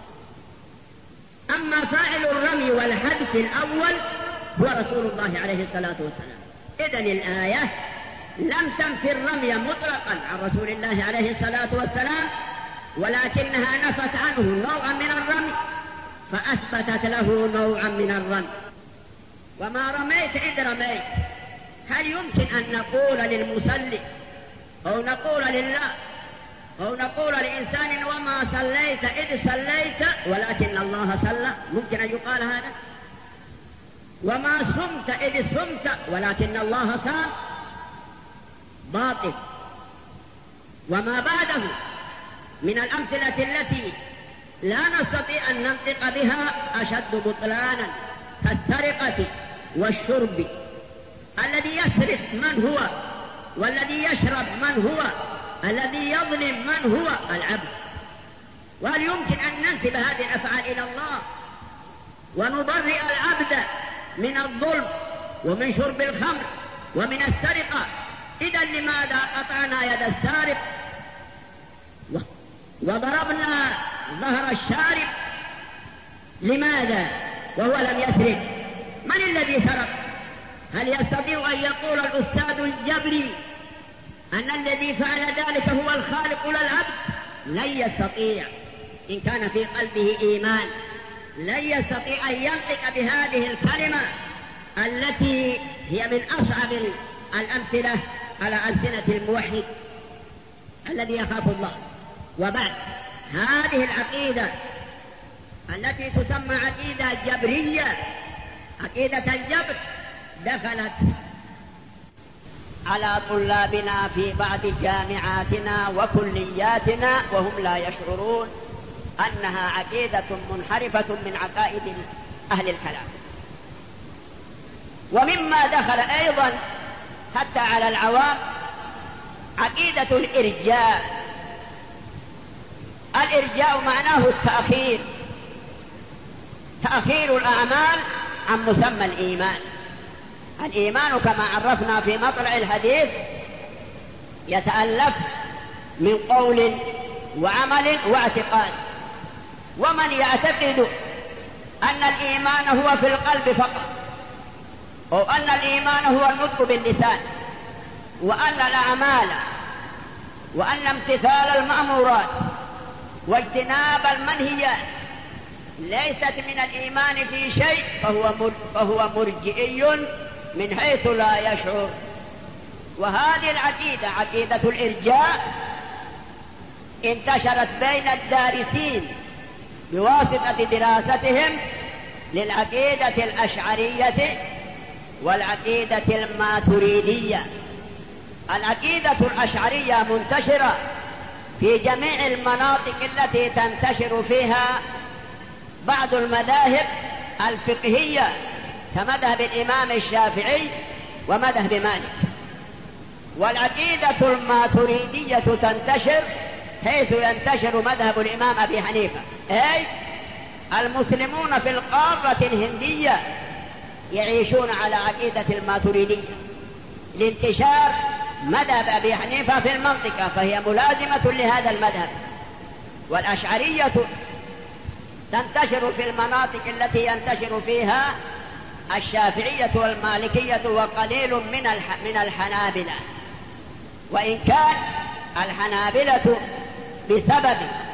أما فاعل الرمي والحدث الأول هو رسول الله عليه الصلاة والسلام. إذن الآية لم تنفي الرمي مطلقا عن رسول الله عليه الصلاة والسلام، ولكنها نفت عنه نوعا من الرمي فأثبتت له نوعا من الرمي. وما رميت إذ رميت، هل يمكن أن نقول للمصلي أو نقول لله أو نقول لإنسان وما صليت إذ صليت ولكن الله صلى؟ ممكن أن يقال هذا؟ وما صمت إذ صمت ولكن الله صام باطل. وما بعده من الأمثلة التي لا نستطيع أن ننطق بها أشد بطلانا كالسرقة والشرب. الذي يسرق من هو؟ والذي يشرب من هو؟ الذي يظلم من هو؟ العبد. وهل يمكن أن ننسب هذه الأفعال إلى الله ونبرئ العبد من الظلم ومن شرب الخمر ومن السرقة؟ إذا لماذا قطعنا يد السارق وضربنا ظهر الشارب؟ لماذا وهو لم يسرق؟ من الذي سرق؟ هل يستطيع أن يقول الأستاذ الجبري أن الذي فعل ذلك هو الخالق للعبد؟ لن يستطيع. إن كان في قلبه إيمان لن يستطيع أن ينطق بهذه الكلمة التي هي من أصعب الأمثلة على ألسنة الموحد الذي يخاف الله. وبعد هذه العقيدة التي تسمى عقيدة جبرية، عقيدة الجبر، دخلت على طلابنا في بعض جامعاتنا وكلياتنا وهم لا يشعرون أنها عقيدة منحرفة من عقائد أهل الكلام. ومما دخل أيضا حتى على العوام عقيدة الإرجاء. الإرجاء معناه التأخير، تأخير الأعمال عن مسمى الإيمان. الإيمان كما عرفنا في مطلع الحديث يتألف من قول وعمل واعتقاد. ومن يعتقد أن الإيمان هو في القلب فقط، أو أن الإيمان هو النطق باللسان، وأن الأعمال وأن امتثال المأمورات واجتناب المنهيات ليست من الإيمان في شيء فهو مرجئي من حيث لا يشعر. وهذه العقيدة عقيدة الإرجاء انتشرت بين الدارسين بواسطة دراستهم للعقيدة الأشعرية والعقيدة الماتريدية. العقيدة الأشعرية منتشرة في جميع المناطق التي تنتشر فيها بعض المذاهب الفقهية كمذهب الإمام الشافعي ومذهب مالك. والعقيدة الماتريدية تنتشر حيث ينتشر مذهب الإمام أبي حنيفة، أي المسلمون في القارة الهندية يعيشون على عقيدة الماتريدية لانتشار مذهب أبي حنيفة في المنطقة، فهي ملازمة لهذا المذهب. والأشعرية تنتشر في المناطق التي ينتشر فيها الشافعية والمالكية وقليل من الحنابلة. وإن كان الحنابلة بسبب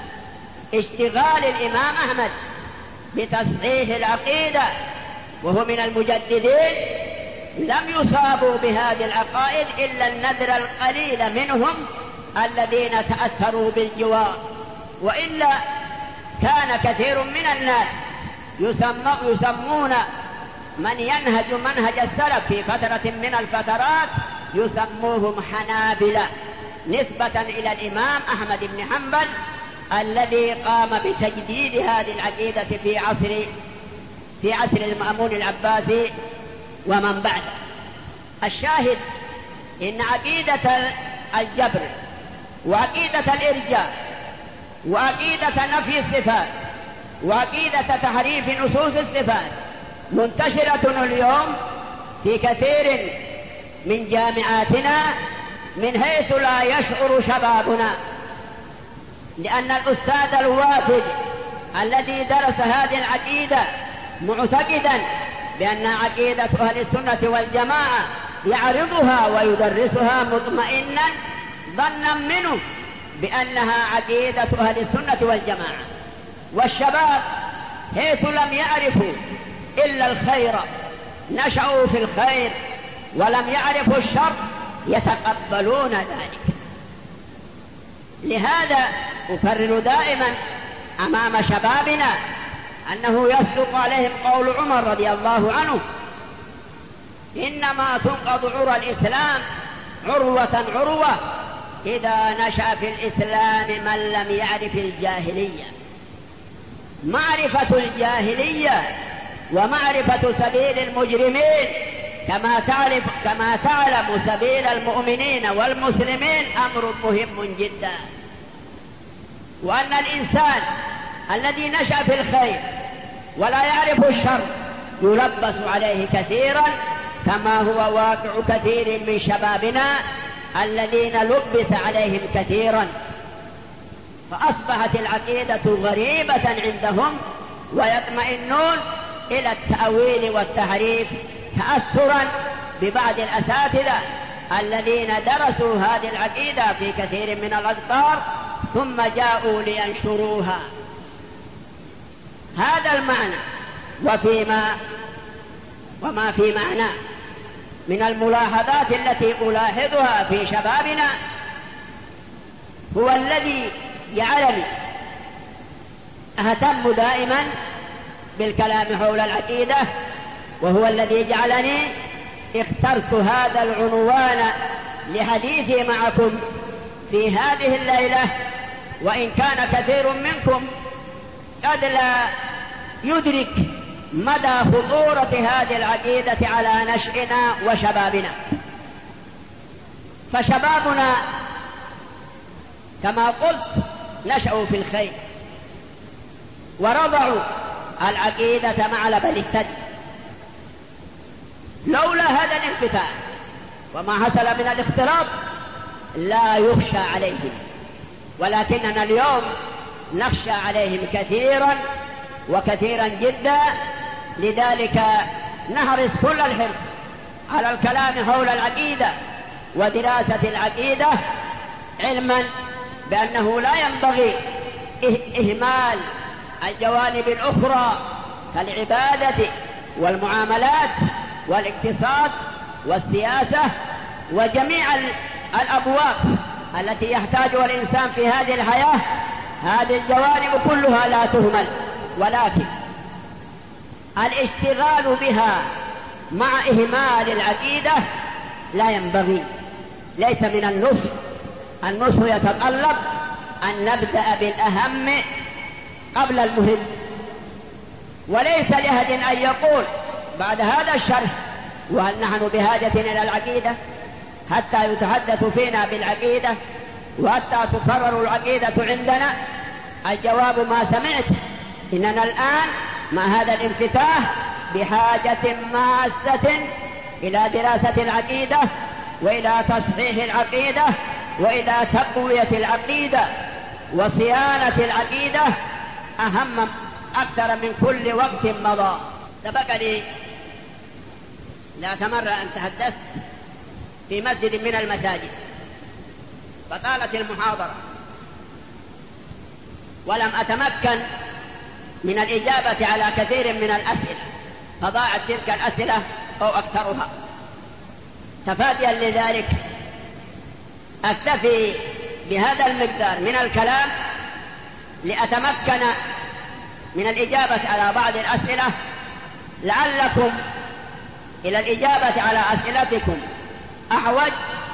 اشتغال الإمام أحمد بتصحيح العقيدة وهو من المجددين لم يصابوا بهذه العقائد إلا النذر القليل منهم الذين تأثروا بالجوار، وإلا كان كثير من الناس يسمون من ينهج منهج السلف في فترة من الفترات يسموهم حنابلة نسبة إلى الإمام أحمد بن حنبل الذي قام بتجديد هذه العقيدة في عصر المأمون العباسي ومن بعده. الشاهد إن عقيدة الجبر وعقيدة الإرجاء وعقيدة نفي الصفات وعقيدة تحريف نصوص الصفات منتشرة اليوم في كثير من جامعاتنا من حيث لا يشعر شبابنا، لأن الأستاذ الوافد الذي درس هذه العقيدة معتقدا بأن عقيدة أهل السنة والجماعة يعرضها ويدرسها مطمئنا ظنا منه بأنها عقيدة أهل السنة والجماعة. والشباب حيث لم يعرفوا إلا الخير نشأوا في الخير ولم يعرفوا الشر يتقبلون ذلك. لهذا أكرر دائما أمام شبابنا أنه يصدق عليهم قول عمر رضي الله عنه إنما تنقض عرى الإسلام عروة عروة إذا نشأ في الإسلام من لم يعرف الجاهلية. معرفة الجاهلية ومعرفة سبيل المجرمين كما تعلم سبيل المؤمنين والمسلمين أمر مهم جدا. وأن الإنسان الذي نشأ في الخير ولا يعرف الشر يلبس عليه كثيرا، كما هو واقع كثير من شبابنا الذين لبس عليهم كثيرا، فأصبحت العقيدة غريبة عندهم ويطمئنون إلى التأويل والتحريف تأثرا ببعض الأساتذة الذين درسوا هذه العقيدة في كثير من الأقطار ثم جاءوا لينشروها. هذا المعنى وما في معنى من الملاحظات التي ألاحظها في شبابنا هو الذي جعلني أهتم دائما بالكلام حول العقيدة، وهو الذي جعلني اخترت هذا العنوان لحديثي معكم في هذه الليلة، وإن كان كثير منكم قد لا يدرك مدى خطورة هذه العقيدة على نشئنا وشبابنا. فشبابنا كما قلت نشأوا في الخير ورضعوا العقيدة مع لبن الثدي. لولا هذا الانفتاح وما حصل من الاختلاط لا يخشى عليهم، ولكننا اليوم نخشى عليهم كثيرا وكثيرا جدا. لذلك نحرص كل الحرص على الكلام حول العقيدة ودراسة العقيدة، علما بأنه لا ينبغي إهمال الجوانب الأخرى كالعبادة والمعاملات والاقتصاد والسياسة وجميع الأبواب التي يحتاجها الإنسان في هذه الحياة. هذه الجوانب كلها لا تهمل، ولكن الاشتغال بها مع إهمال العقيدة لا ينبغي، ليس من النصح. النصح يتطلب أن نبدأ بالأهم قبل المهم، وليس لأحد أن يقول بعد هذا الشرح وهل نحن بحاجة إلى العقيدة حتى يتحدث فينا بالعقيدة وحتى تقرر العقيدة عندنا. الجواب ما سمعت، إننا الآن مع هذا الانفتاح بحاجة ماسة إلى دراسة العقيدة وإلى تصحيح العقيدة وإلى تقوية العقيدة وصيانة العقيدة أهم أكثر من كل وقت مضى. سبق لي ذات مرة أن تحدثت في مسجد من المساجد، فطالت المحاضرة ولم أتمكن من الإجابة على كثير من الأسئلة، فضاعت تلك الأسئلة أو أكثرها. تفاديا لذلك أكتفي بهذا المقدار من الكلام لأتمكن من الإجابة على بعض الأسئلة، لعلكم إلى الإجابة على أسئلتكم أحوج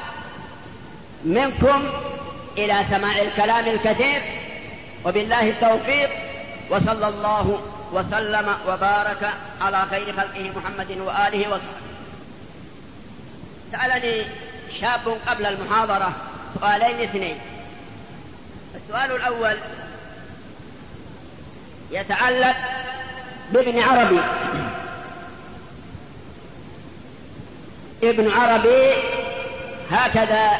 منكم إلى سماع الكلام الكثير. وبالله التوفيق، وصلى الله وسلم وبارك على خير خلقه محمد وآله وصحبه. سألني شاب قبل المحاضرة سؤالين اثنين. السؤال الأول يتعلق بابن عربي. ابن عربي هكذا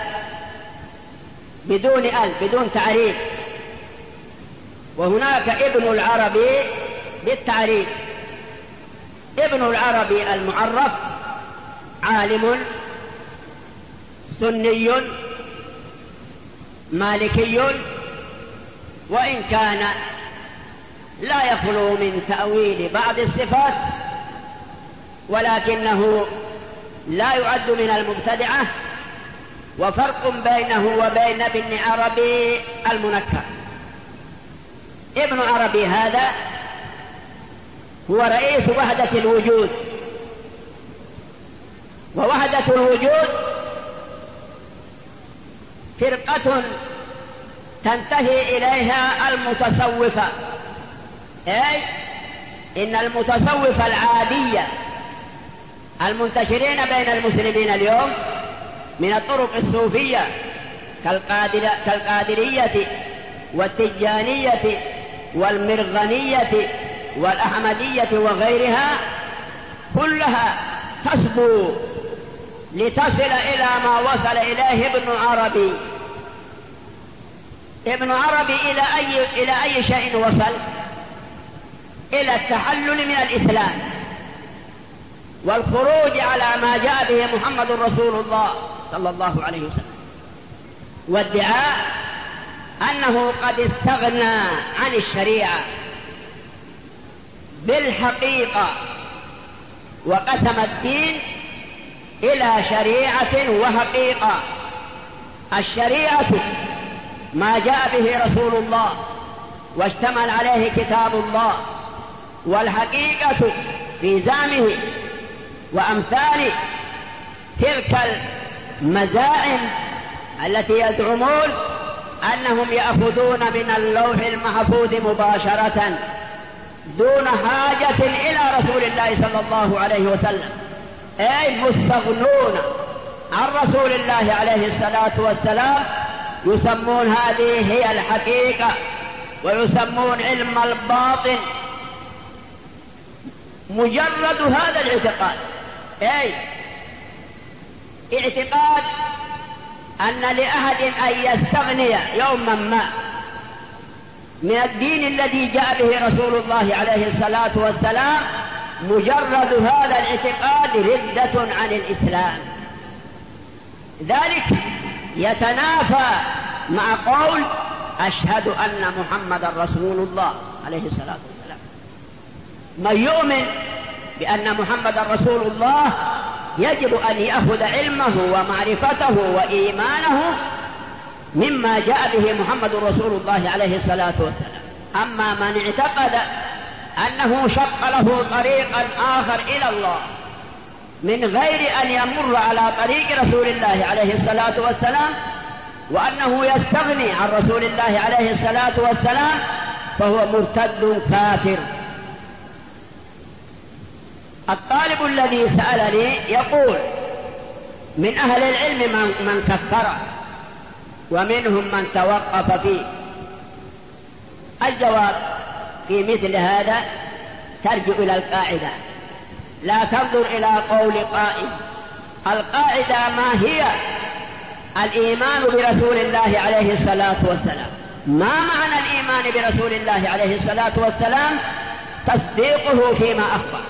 بدون بدون تعريف، وهناك ابن العربي بالتعريف. ابن العربي المعرف عالم سني مالكي، وإن كان لا يخلو من تأويل بعض الصفات، ولكنه لا يعد من المبتدعة. وفرق بينه وبين ابن عربي المنكر. ابن عربي هذا هو رئيس وحدة الوجود، ووحدة الوجود فرقة تنتهي إليها المتصوفة، أي إن المتصوفة العادية المنتشرين بين المسلمين اليوم من الطرق الصوفية كالقادرية والتجانية والمرغنية والأحمدية وغيرها كلها تصبو لتصل إلى ما وصل إليه ابن عربي. ابن عربي إلى أي شيء وصل؟ إلى التحلل من الإسلام والخروج على ما جاء به محمد رسول الله صلى الله عليه وسلم، وادعاء أنه قد استغنى عن الشريعة بالحقيقة، وقسم الدين إلى شريعة وحقيقة. الشريعة ما جاء به رسول الله واشتمل عليه كتاب الله، والحقيقة في زعمه وأمثال تلك المزاعم التي يزعمون أنهم يأخذون من اللوح المحفوظ مباشرة دون حاجة إلى رسول الله صلى الله عليه وسلم، أي مستغنون عن رسول الله عليه الصلاة والسلام، يسمون هذه هي الحقيقة، ويسمون علم الباطن مجرد هذا الاعتقاد، أي اعتقاد أن لأحد أن يستغني يوما ما من الدين الذي جاء به رسول الله عليه الصلاة والسلام، مجرد هذا الاعتقاد ردة عن الإسلام. ذلك يتنافى مع قول أشهد أن محمد رسول الله عليه الصلاة والسلام. من يؤمن بأن محمد رسول الله يجب أن يأخذ علمه ومعرفته وإيمانه مما جاء به محمد رسول الله عليه الصلاة والسلام. أما من اعتقد أنه شق له طريقا آخر إلى الله من غير أن يمر على طريق رسول الله عليه الصلاة والسلام، وأنه يستغني عن رسول الله عليه الصلاة والسلام، فهو مرتد كافر. الطالب الذي سألني يقول من أهل العلم من كفر ومنهم من توقف فيه. الجواب في مثل هذا ترجع إلى القاعدة، لا تنظر إلى قول قائل. القاعدة ما هي؟ الإيمان برسول الله عليه الصلاة والسلام. ما معنى الإيمان برسول الله عليه الصلاة والسلام؟ تصديقه فيما أخبر،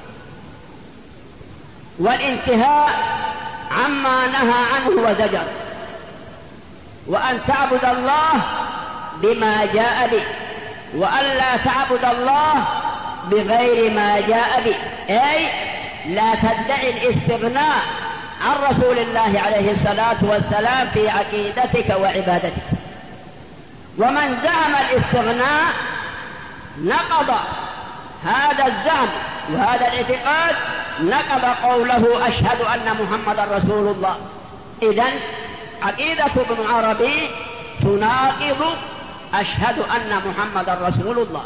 والانتهاء عما نهى عنه وزجر، وأن تعبد الله بما جاء به، وألا تعبد الله بغير ما جاء به، أي لا تدعي الاستغناء عن رسول الله عليه الصلاة والسلام في عقيدتك وعبادتك. ومن زعم الاستغناء نقض هذا الزعم وهذا الاعتقاد، نقض قوله أشهد أن محمد رسول الله. إذن عقيدة ابن عربي تناقض أشهد أن محمد رسول الله.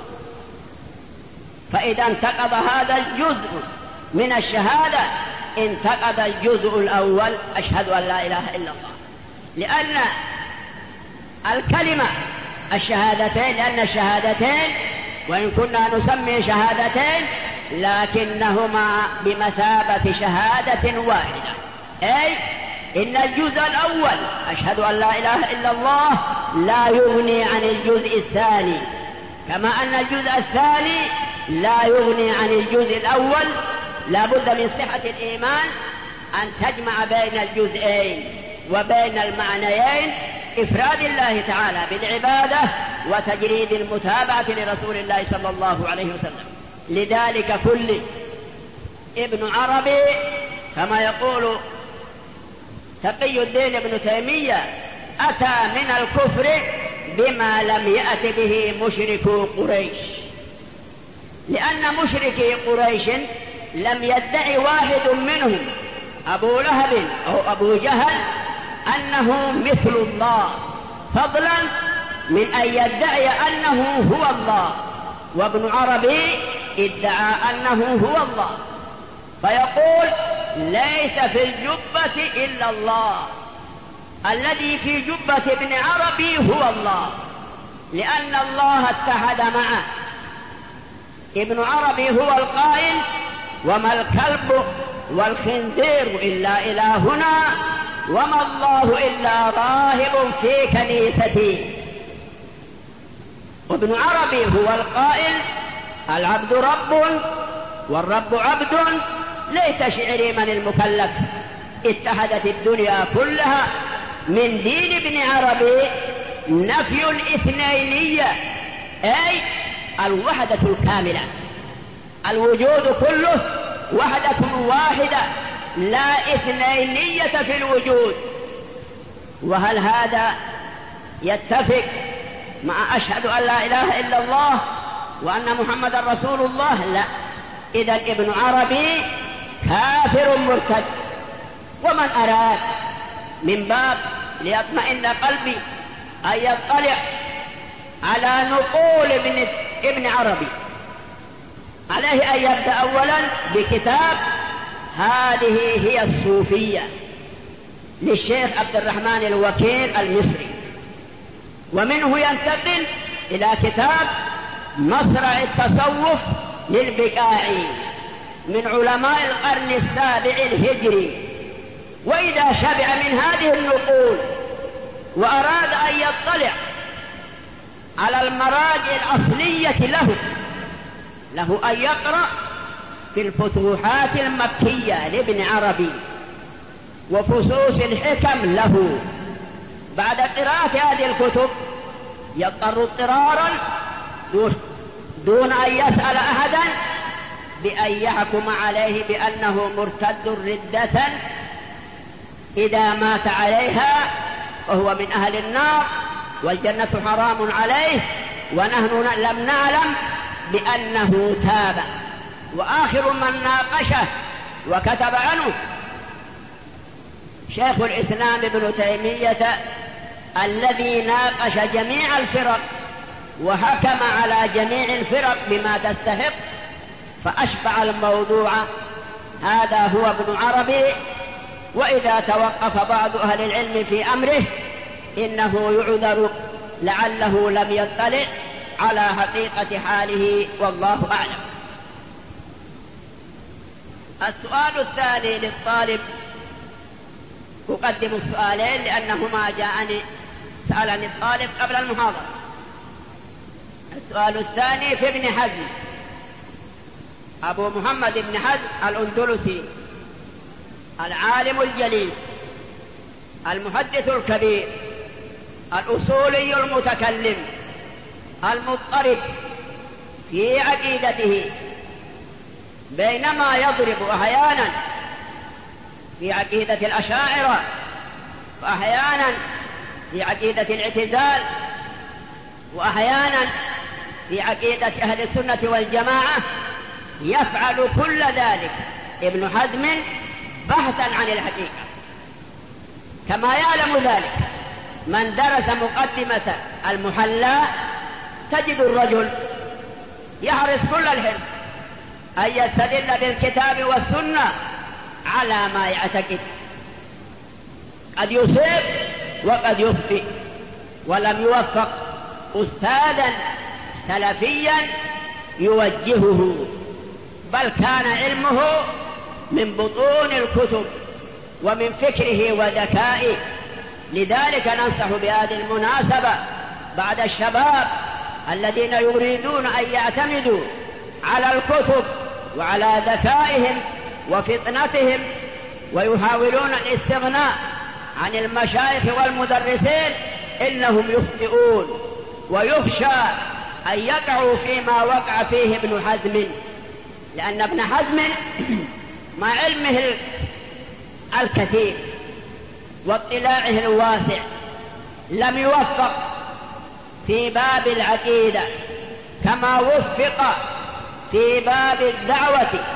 فإذا انتقض هذا الجزء من الشهادة، انتقض الجزء الأول أشهد أن لا إله إلا الله، لأن الكلمة الشهادتين، لأن الشهادتين وإن كنا نسمي شهادتين لكنهما بمثابة شهادة واحدة، أي إن الجزء الأول أشهد أن لا إله إلا الله لا يغني عن الجزء الثاني، كما أن الجزء الثاني لا يغني عن الجزء الأول. لا بد من صحة الإيمان أن تجمع بين الجزئين وبين المعنيين، إفراد الله تعالى بالعبادة وتجريد المتابعة لرسول الله صلى الله عليه وسلم. لذلك كل ابن عربي كما يقول تقي الدين ابن تيمية أتى من الكفر بما لم يأت به مشركو قريش، لأن مشركي قريش لم يدعي واحد منهم أبو لهب أو أبو جهل أنه مثل الله، فضلا من أن يدعي أنه هو الله. وابن عربي ادعى أنه هو الله، فيقول ليس في الجبة إلا الله، الذي في جبة ابن عربي هو الله، لأن الله اتحد معه. ابن عربي هو القائل وما الكلب والخنزير إلا إلهنا وما الله إلا راهب في كنيستي. وابن عربي هو القائل العبد رب والرب عبد، ليت شعري من المكلف، اتحدت الدنيا كلها. من دين ابن عربي نفي الاثنينية، أي الوحدة الكاملة، الوجود كله وحدة واحدة لا اثنينية في الوجود. وهل هذا يتفق مع أشهد أن لا إله إلا الله وأن محمد رسول الله؟ لا. إذن ابن عربي كافر مرتد. ومن أراد من باب ليطمئن قلبي أن يطلع على نقول ابن عربي، عليه أن يبدأ أولا بكتاب هذه هي الصوفية للشيخ عبد الرحمن الوكيل المصري، ومنه ينتقل إلى كتاب مصرع التصوف للبكاعي من علماء القرن السابع الهجري. وإذا شبع من هذه النقول وأراد أن يطلع على المراجع الأصلية له أن يقرأ في الفتوحات المكية لابن عربي وفصوص الحكم له. بعد قراءة هذه الكتب يضطر اضطرارا دون أن يسأل أحدا بأن يحكم عليه بأنه مرتد ردة إذا مات عليها فهو من أهل النار والجنة حرام عليه، ونحن لم نعلم بأنه تاب. وآخر من ناقشه وكتب عنه شيخ الإسلام ابن تيمية، الذي ناقش جميع الفرق وحكم على جميع الفرق بما تستحق فأشبع الموضوع. هذا هو ابن عربي. وإذا توقف بعض أهل العلم في أمره إنه يعذر لعله لم يطلع على حقيقة حاله، والله أعلم. السؤال الثاني للطالب، أقدم السؤالين لأنهما سألني الطالب قبل المحاضرة. السؤال الثاني في ابن حزم، أبو محمد بن حزم الأندلسي العالم الجليل المحدث الكبير الأصولي المتكلم المضطرب في عقيدته، بينما يضرب أحيانا في عقيدة الأشاعرة وأحيانا في عقيدة الاعتزال وأحيانا في عقيدة أهل السنة والجماعة، يفعل كل ذلك ابن حزم بحثا عن الحقيقة، كما يعلم ذلك من درس مقدمة المحلى. تجد الرجل يحرص كل الحرص أن يستدل بالكتاب والسنة على ما يعتقد، قد يصيب وقد يخطئ، ولم يوفق أستاذا سلفيا يوجهه، بل كان علمه من بطون الكتب ومن فكره وذكائه. لذلك ننصح بهذه المناسبة بعد الشباب الذين يريدون أن يعتمدوا على الكتب وعلى ذكائهم وفطنتهم ويحاولون الاستغناء عن المشايخ والمدرسين، إنهم يخطئون، ويخشى أن يقعوا فيما وقع فيه ابن حزم، لأن ابن حزم مع علمه الكثير واطلاعه الواسع لم يوفق في باب العقيدة كما وفق في باب الدعوة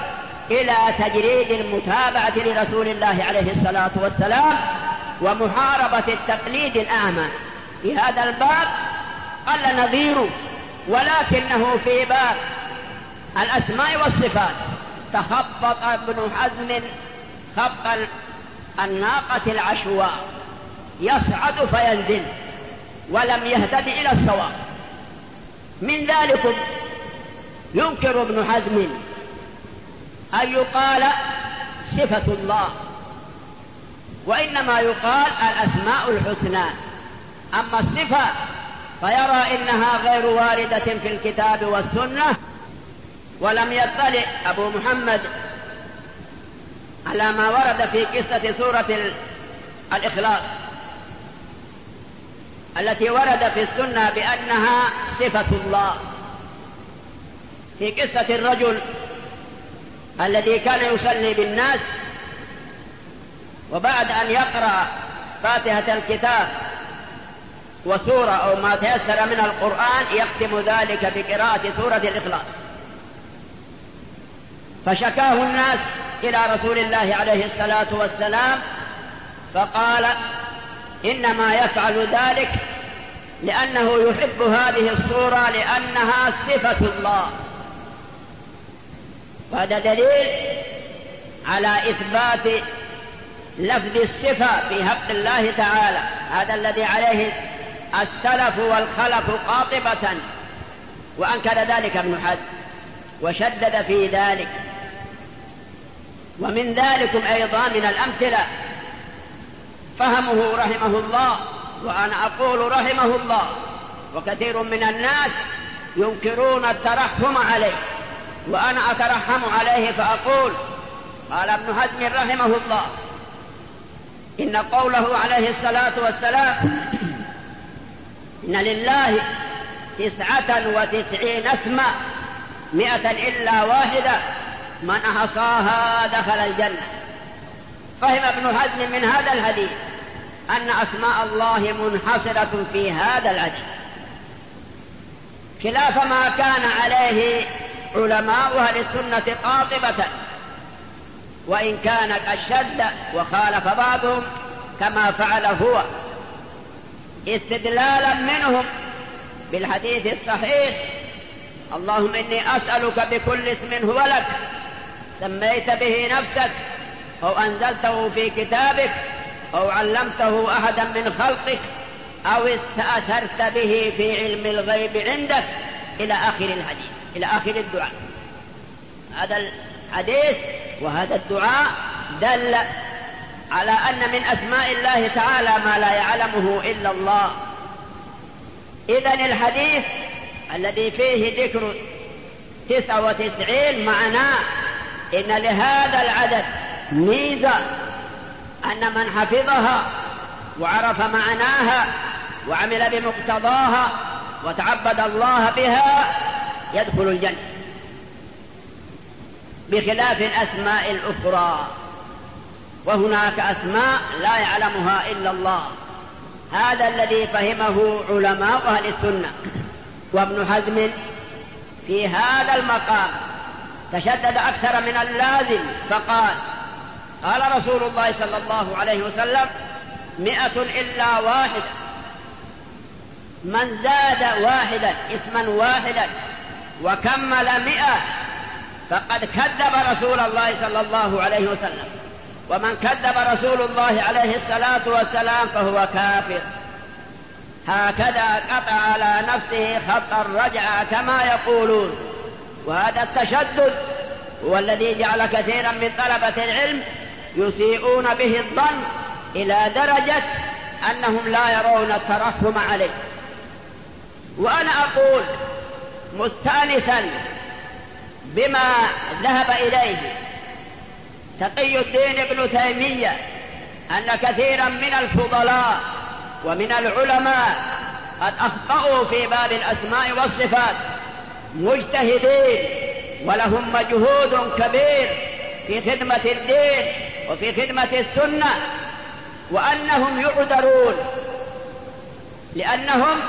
إلى تجريد المتابعة لرسول الله عليه الصلاة والسلام ومحاربة التقليد الأعمى. في هذا الباب قل نظيره، ولكنه في باب الأسماء والصفات تخبط ابن حزم خبط الناقة العشواء، يصعد فينزل ولم يهتد إلى الصواب. من ذلك ينكر ابن حزم أن يقال صفة الله، وإنما يقال الأسماء الحسنى، أما الصفة فيرى إنها غير واردة في الكتاب والسنة. ولم يطلع أبو محمد على ما ورد في قصة سورة الإخلاص التي ورد في السنة بأنها صفة الله، في قصة الرجل الذي كان يصلي بالناس وبعد أن يقرأ فاتحة الكتاب وسورة أو ما تيسر من القرآن يختم ذلك بقراءة سورة الإخلاص، فشكاه الناس إلى رسول الله عليه الصلاة والسلام، فقال إنما يفعل ذلك لأنه يحب هذه السورة لأنها صفة الله. وهذا دليل على إثبات لفظ الصفة في حق الله تعالى، هذا الذي عليه السلف والخلف قاطبة، وأنكر ذلك ابن حزم وشدد في ذلك. ومن ذلك أيضا من الأمثلة فهمه رحمه الله، وأنا أقول رحمه الله، وكثير من الناس ينكرون الترحم عليه، وأنا أترحم عليه فأقول قال ابن حزم رحمه الله إن قوله عليه الصلاة والسلام إن لله 99 اسما 100 إلا واحدة من أحصاها دخل الجنة. فهم ابن حزم من هذا الحديث أن أسماء الله منحصرة في هذا الحديث، خلاف ما كان عليه علماء أهل السنة قاطبة، وإن كان قد شد وخالف بعضهم كما فعل هو، استدلالا منهم بالحديث الصحيح اللهم إني أسألك بكل اسم هو لك سميت به نفسك أو أنزلته في كتابك أو علمته أحدا من خلقك أو استأثرت به في علم الغيب عندك إلى آخر الحديث، إلى آخر الدعاء. هذا الحديث وهذا الدعاء دل على أن من أسماء الله تعالى ما لا يعلمه إلا الله. إذن الحديث الذي فيه ذكر 99 معناه إن لهذا العدد ميزة، أن من حفظها وعرف معناها وعمل بمقتضاها وتعبد الله بها يدخل الجنة، بخلاف الأسماء الأخرى، وهناك أسماء لا يعلمها إلا الله. هذا الذي فهمه علماء أهل السنة. وابن حزم في هذا المقام تشدد أكثر من اللازم، فقال قال رسول الله صلى الله عليه وسلم 100 إلا واحدة، من زاد واحدا اسما واحدا وكمل 100 فقد كذب رسول الله صلى الله عليه وسلم، ومن كذب رسول الله عليه الصلاة والسلام فهو كافر. هكذا قطع على نفسه خط الرجعة كما يقولون. وهذا التشدد هو الذي جعل كثيرا من طلبة العلم يسيئون به الظن إلى درجة أنهم لا يرون الترحم عليه. وأنا أقول مستأنسا بما ذهب إليه تقي الدين ابن تيمية أن كثيرا من الفضلاء ومن العلماء قد أخطأوا في باب الأسماء والصفات، مجتهدين ولهم مجهود كبير في خدمة الدين وفي خدمة السنة، وأنهم يعذرون لأنهم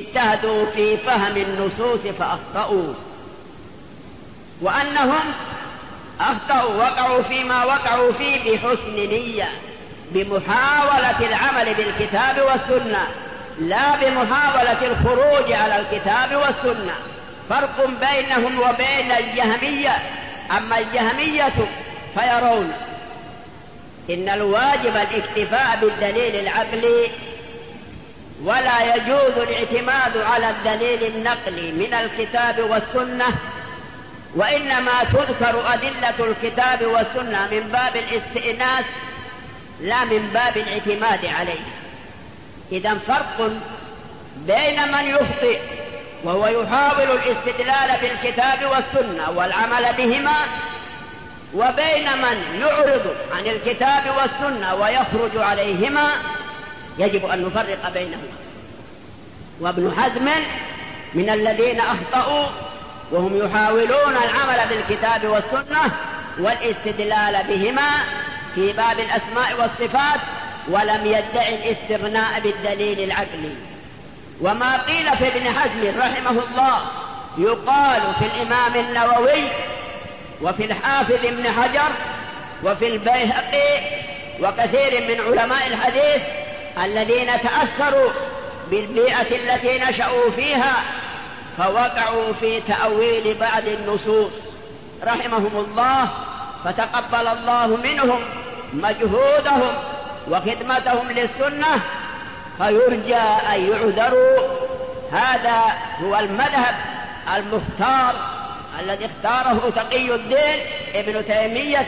اجتهدوا في فهم النصوص فأخطأوا، وأنهم أخطأوا وقعوا فيما وقعوا فيه بحسن نية، بمحاولة العمل بالكتاب والسنة، لا بمحاولة الخروج على الكتاب والسنة. فرق بينهم وبين الجهمية. أما الجهمية فيرون إن الواجب الاكتفاء بالدليل العقلي، ولا يجوز الاعتماد على الدليل النقلي من الكتاب والسنة، وإنما تذكر أدلة الكتاب والسنة من باب الاستئناس لا من باب الاعتماد عليه. إذن فرق بين من يخطئ وهو يحاول الاستدلال بالكتاب والسنة والعمل بهما، وبين من يعرض عن الكتاب والسنة ويخرج عليهما. يجب أن نفرق بينهما. وابن حزم من الذين أخطأوا وهم يحاولون العمل بالكتاب والسنة والاستدلال بهما في باب الأسماء والصفات، ولم يدعي الاستغناء بالدليل العقلي. وما قيل في ابن حزم رحمه الله يقال في الإمام النووي وفي الحافظ ابن حجر وفي البيهقي وكثير من علماء الحديث الذين تأثروا بالبيئة التي نشأوا فيها فوقعوا في تأويل بعض النصوص رحمهم الله، فتقبل الله منهم مجهودهم وخدمتهم للسنة، فيرجى أن يعذروا. هذا هو المذهب المختار الذي اختاره تقي الدين ابن تيمية،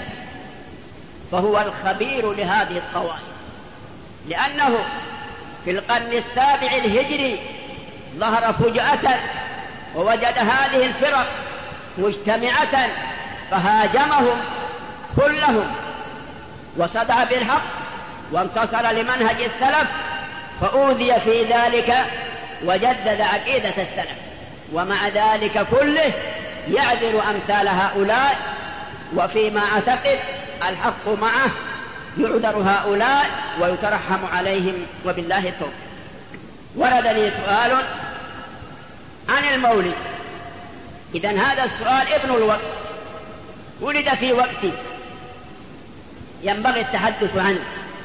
فهو الخبير لهذه الطوائف، لأنه في القرن السابع الهجري ظهر فجأة ووجد هذه الفرق مجتمعة فهاجمهم كلهم وصدع بالحق وانتصر لمنهج السلف، فأوذي في ذلك وجدد عقيدة السلف. ومع ذلك كله يعذر أمثال هؤلاء، وفيما أعتقد الحق معه يعذر هؤلاء ويترحم عليهم، وبالله التوفيق. وردني سؤال عن المولد. إذن هذا السؤال ابن الوقت، ولد في وقت ينبغي التحدث عنه.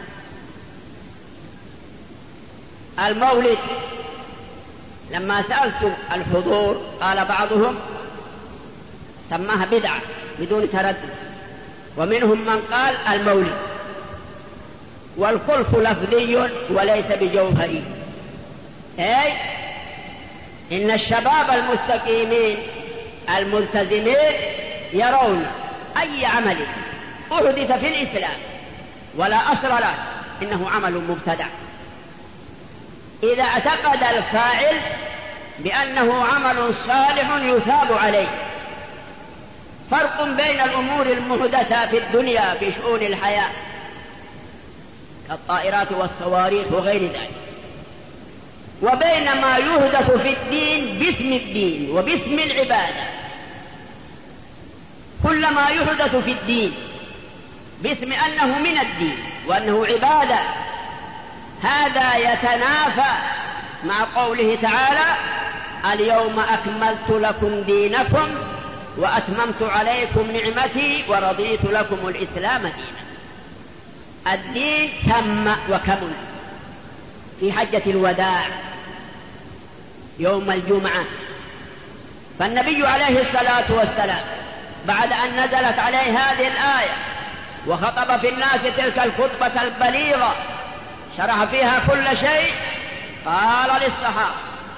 المولد لما سألت الحضور قال بعضهم سماها بدعة بدون تردد، ومنهم من قال المولد، والخلف لفظي وليس بجوهري، أي إن الشباب المستقيمين الملتزمين يرون أي عمل أحدث في الإسلام ولا أصل له إنه عمل مبتدع، إذا اعتقد الفاعل بأنه عمل صالح يثاب عليه. فرق بين الأمور المحدثة في الدنيا في شؤون الحياة كالطائرات والصواريخ وغير ذلك، وبين ما يهدف في الدين باسم الدين وباسم العبادة. كل ما يحدث في الدين باسم أنه من الدين وأنه عبادة، هذا يتنافى مع قوله تعالى اليوم أكملت لكم دينكم وأتممت عليكم نعمتي ورضيت لكم الإسلام دينا. الدين تم وكمل في حجة الوداع يوم الجمعة، فالنبي عليه الصلاة والسلام بعد أن نزلت عليه هذه الآية وخطب في الناس تلك الخطبة البليغة شرح فيها كل شيء، قال للصحابة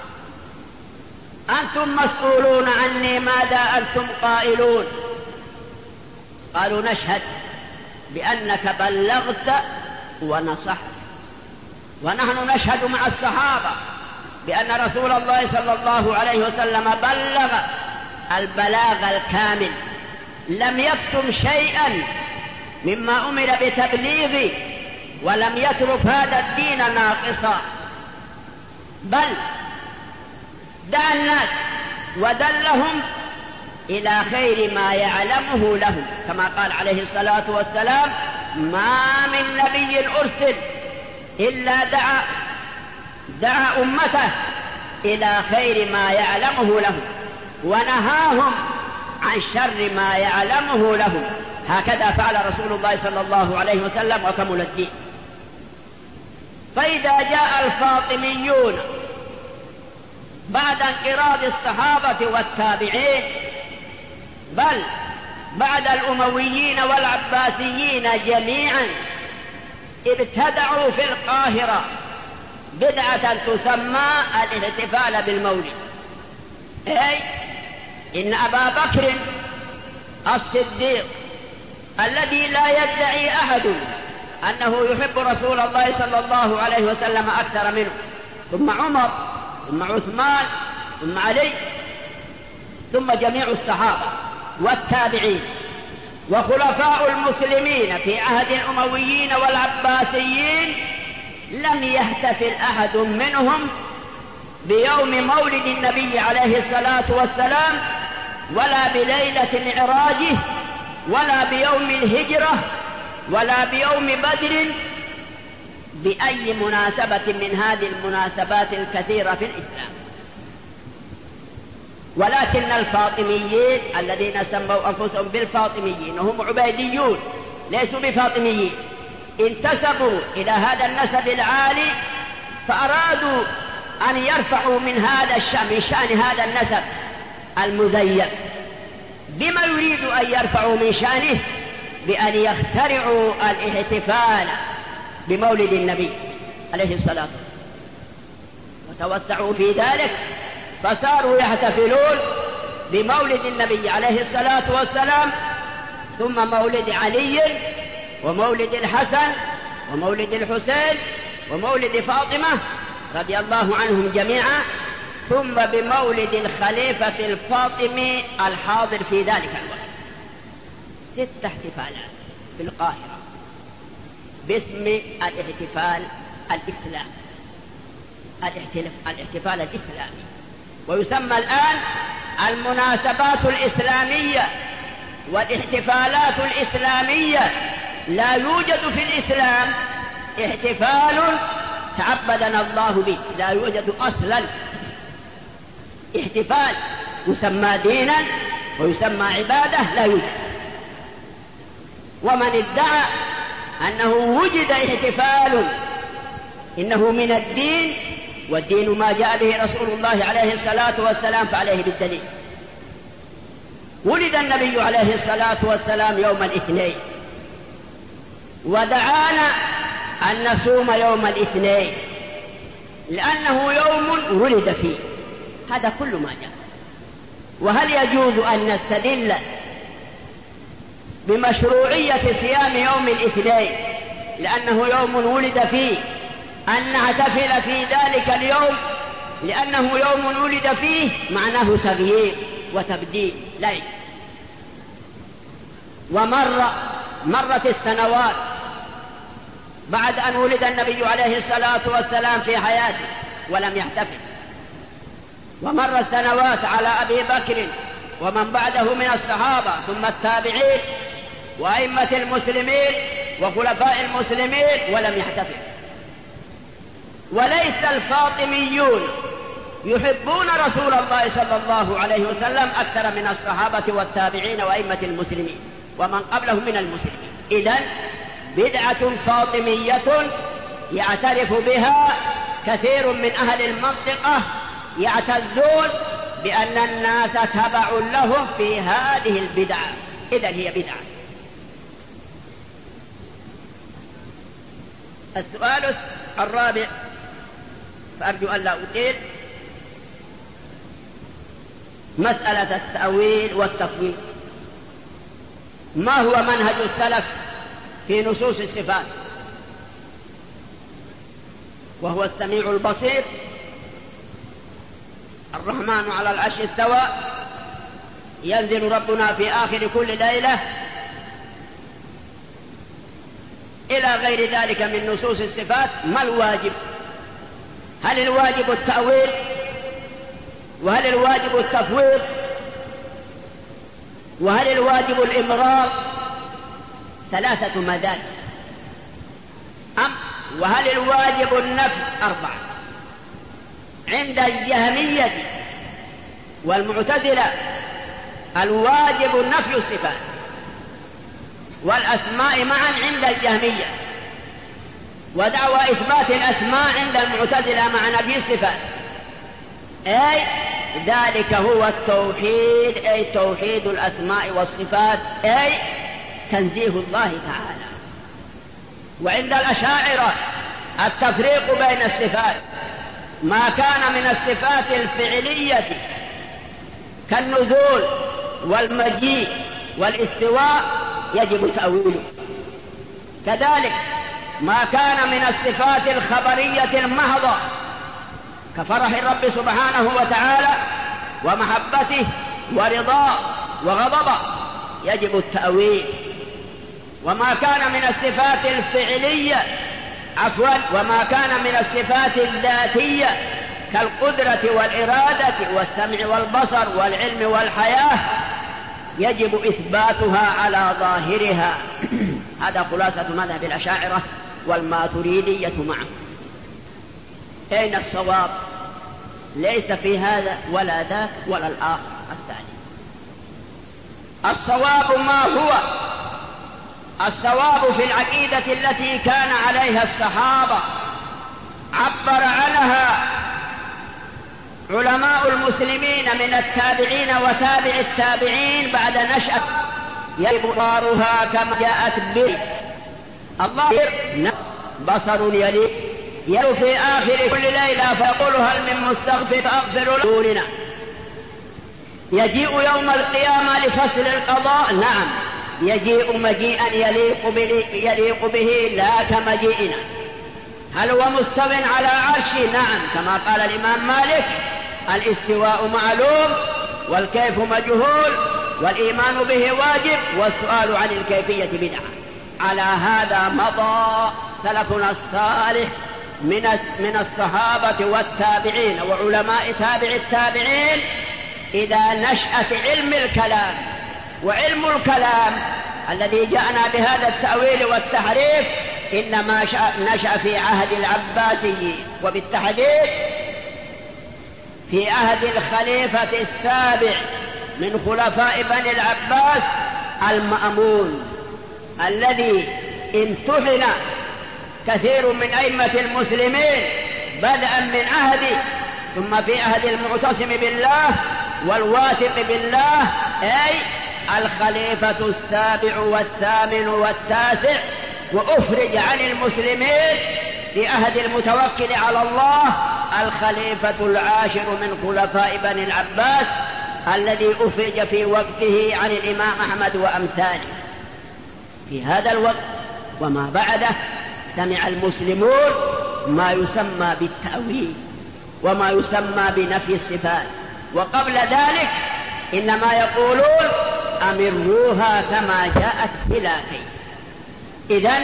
أنتم مسؤولون عني ماذا أنتم قائلون؟ قالوا نشهد بأنك بلغت ونصحت. ونحن نشهد مع الصحابة بأن رسول الله صلى الله عليه وسلم بلغ البلاغ الكامل، لم يكتم شيئا مما أمر بتبليغه، ولم يترك هذا الدين ناقصا، بل دعا الناس ودلهم إلى خير ما يعلمه لهم، كما قال عليه الصلاة والسلام ما من نبي أرسل إلا دعا أمته إلى خير ما يعلمه لهم، ونهاهم عن عن شر ما يعلمه لهم. هكذا فعل رسول الله صلى الله عليه وسلم وكمل الدين. فإذا جاء الفاطميون بعد انقراض الصحابة والتابعين، بل بعد الأمويين والعباسيين جميعا، ابتدعوا في القاهرة بدعة تسمى الاحتفال بالمولد. أي إن أبا بكر الصديق الذي لا يدعي أحد أنه يحب رسول الله صلى الله عليه وسلم أكثر منه، ثم عمر، ثم عثمان، ثم علي، ثم جميع الصحابة والتابعين وخلفاء المسلمين في عهد الأمويين والعباسيين، لم يحتفل أحد منهم بيوم مولد النبي عليه الصلاة والسلام، ولا بليلة معراجه، ولا بيوم الهجرة، ولا بيوم بدر، بأي مناسبة من هذه المناسبات الكثيرة في الإسلام. ولكن الفاطميين الذين سموا أنفسهم بالفاطميين وهم عبيديون ليسوا بفاطميين، انتسبوا إلى هذا النسب العالي، فأرادوا أن يرفعوا من شأن هذا النسب المزيف. بما يريد أن يرفعوا من شأنه؟ بأن يخترعوا الاحتفال بمولد النبي عليه الصلاة والسلام، وتوسعوا في ذلك، فصاروا يحتفلون بمولد النبي عليه الصلاة والسلام، ثم مولد علي، ومولد الحسن، ومولد الحسين، ومولد فاطمة رضي الله عنهم جميعا، ثم بمولد الخليفة الفاطمي الحاضر في ذلك الوقت. 6 احتفالات في القاهرة باسم الاحتفال الإسلامي، الاحتفال الإسلامي، ويسمى الآن المناسبات الإسلامية والاحتفالات الإسلامية. لا يوجد في الإسلام احتفال تعبدنا الله به، لا يوجد أصلا احتفال يسمى دينا ويسمى عبادة، لا يوجد. ومن ادعى أنه وجد احتفال إنه من الدين، والدين ما جاء به رسول الله عليه الصلاة والسلام، فعليه بالدليل. ولد النبي عليه الصلاة والسلام يوم الاثنين، ودعانا أن نصوم يوم الاثنين لأنه يوم ولد فيه. هذا كل ما جاء. وهل يجوز أن نستدل بمشروعية صيام يوم الاثنين لأنه يوم ولد فيه أن نحتفل في ذلك اليوم لأنه يوم ولد فيه؟ معناه تغيير وتبديل، لا يجوز. مرت السنوات بعد أن ولد النبي عليه الصلاة والسلام في حياته ولم يحتفل، ومر السنوات على أبي بكر ومن بعده من الصحابة ثم التابعين وأئمة المسلمين وخلفاء المسلمين ولم يحتفل. وليس الفاطميون يحبون رسول الله صلى الله عليه وسلم أكثر من الصحابة والتابعين وأئمة المسلمين ومن قبلهم من المسلمين. إذن بدعة فاطمية يعترف بها كثير من أهل المنطقة، يعتزون بأن الناس تبع لهم في هذه البدعة، إذن هي بدعة. السؤال الرابع، فأرجو أن لا أطيل، مسألة التأويل والتفويض. ما هو منهج السلف في نصوص الصفات؟ وهو السميع البصير، الرحمن على العرش استوى، ينزل ربنا في آخر كل ليلة، إلى غير ذلك من نصوص الصفات. ما الواجب؟ هل الواجب التأويل؟ وهل الواجب التفويض؟ وهل الواجب الإمرار؟ 3 مذاهب. وهل الواجب النفي؟ 4. عند الجهمية والمعتزلة الواجب نفي الصفات والأسماء معا عند الجهمية، ودعوى إثبات الأسماء عند المعتزلة مع نفي الصفات. أي ذلك هو التوحيد، أي توحيد الأسماء والصفات، أي تنزيه الله تعالى. وعند الأشاعرة التفريق بين الصفات، ما كان من الصفات الفعلية كالنزول والمجيء والاستواء يجب تأويله، كذلك ما كان من الصفات الخبرية المحضة كفرح الرب سبحانه وتعالى ومحبته ورضاه وغضبه يجب التأويل. وما كان من الصفات الفعلية وما كان من الصفات الذاتية كالقدرة والإرادة والسمع والبصر والعلم والحياة يجب إثباتها على ظاهرها. هذا خلاصة مذهب الأشاعرة والماتريدية معه. أين الصواب؟ ليس في هذا ولا ذاك ولا الآخر الثاني. الصواب ما هو؟ الصواب في العقيدة التي كان عليها الصحابة، عبر عنها علماء المسلمين من التابعين وتابع التابعين بعد نشأة، يبقارها كما جاءت به. الله بصر يلي في آخر كل ليلة فيقول هل من مستغفر فأغفر له. يجيء يوم القيامة لفصل القضاء، نعم يجيء مجيئا يليق به لا كمجيئنا. هل هو مستو على عرشه؟ نعم، كما قال الإمام مالك الاستواء معلوم والكيف مجهول والإيمان به واجب والسؤال عن الكيفية بدعة. على هذا مضى سلفنا الصالح من الصحابة والتابعين وعلماء تابع التابعين إذا نشأت علم الكلام. وعلم الكلام الذي جاءنا بهذا التأويل والتحريف إنما نشأ في عهد العباسي، وبالتحديد في عهد الخليفة السابع من خلفاء بني العباس المأمون، الذي امتحن كثير من أئمة المسلمين بدءا من عهده ثم في عهد المعتصم بالله والواثق بالله، أي الخليفة السابع والثامن والتاسع، وأفرج عن المسلمين في عهد المتوكل على الله الخليفة العاشر من خلفاء بني العباس الذي أفرج في وقته عن الإمام أحمد وأمثاله. في هذا الوقت وما بعده سمع المسلمون ما يسمى بالتأويل وما يسمى بنفي الصفات، وقبل ذلك إنما يقولون أمروها كما جاءت بلا كيف. إذن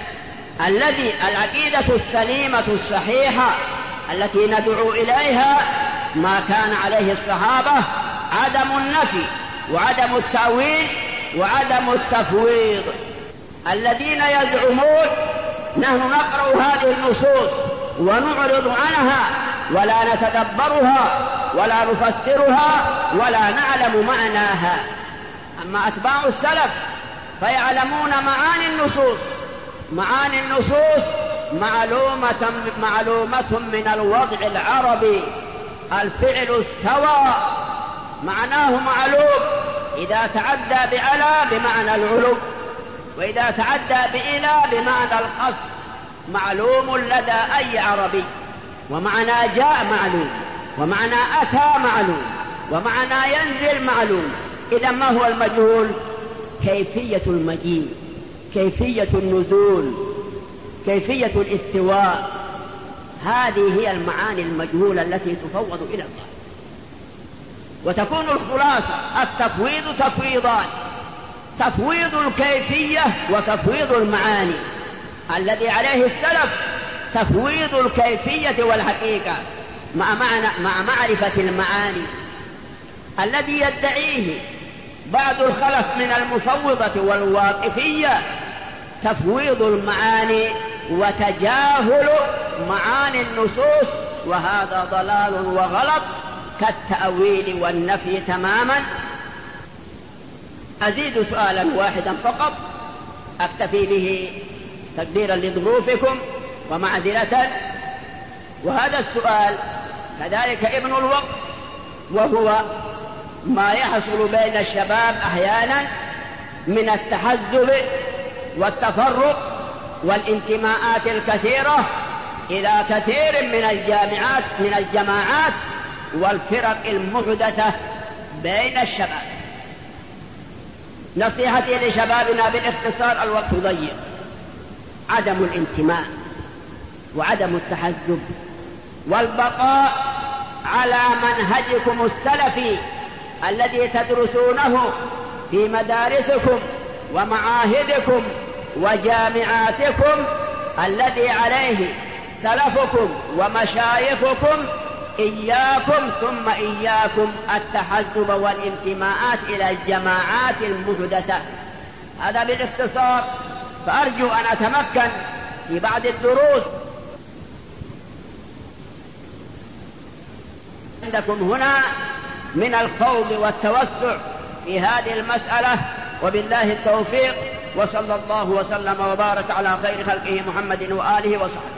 العقيدة السليمة الصحيحة التي ندعو إليها ما كان عليه الصحابة، عدم النفي وعدم التأويل وعدم التفويض. الذين يزعمون نحن نقرأ هذه النصوص ونعرض عنها ولا نتدبرها ولا نفسرها ولا نعلم معناها، أما أتباع السلف فيعلمون معاني النصوص معلومة من الوضع العربي. الفعل استوى معناه معلوم، إذا تعدى بعلى بمعنى العلو، وإذا تعدى بإلى بمعنى القصد، معلوم لدى أي عربي. ومعنى جاء معلوم، ومعنى أتى معلوم، ومعنى ينزل معلوم. إذا ما هو المجهول؟ كيفية المجيء، كيفية النزول، كيفية الاستواء. هذه هي المعاني المجهولة التي تفوض إلى الله. وتكون الخلاصة التفويض تفويضان: تفويض الكيفية وتفويض المعاني. الذي عليه السلف تفويض الكيفية والحقيقة مع معرفة المعاني. الذي يدعيه بعض الخلف من المفوضة والواقفية تفويض المعاني وتجاهل معاني النصوص، وهذا ضلال وغلط كالتأويل والنفي تماما. أزيد سؤالا واحدا فقط أكتفي به تقديرا لظروفكم ومعذرة، وهذا السؤال كذلك ابن الوقت، وهو ما يحصل بين الشباب أحيانا من التحزب والتفرق والانتماءات الكثيرة إلى كثير من الجماعات والفرق المحدثة بين الشباب. نصيحتي لشبابنا بالاختصار، الوقت ضيق، عدم الانتماء وعدم التحزب والبقاء على منهجكم السلفي الذي تدرسونه في مدارسكم ومعاهدكم وجامعاتكم، الذي عليه سلفكم ومشايخكم. إياكم ثم إياكم التحزب والانتماءات إلى الجماعات المحدثة. هذا بالاختصار، فأرجو أن أتمكن في بعض الدروس عندكم هنا من الخوض والتوسع في هذه المسألة، وبالله التوفيق، وصلى الله وسلم وبارك على خير خلقه محمد وآله وصحبه.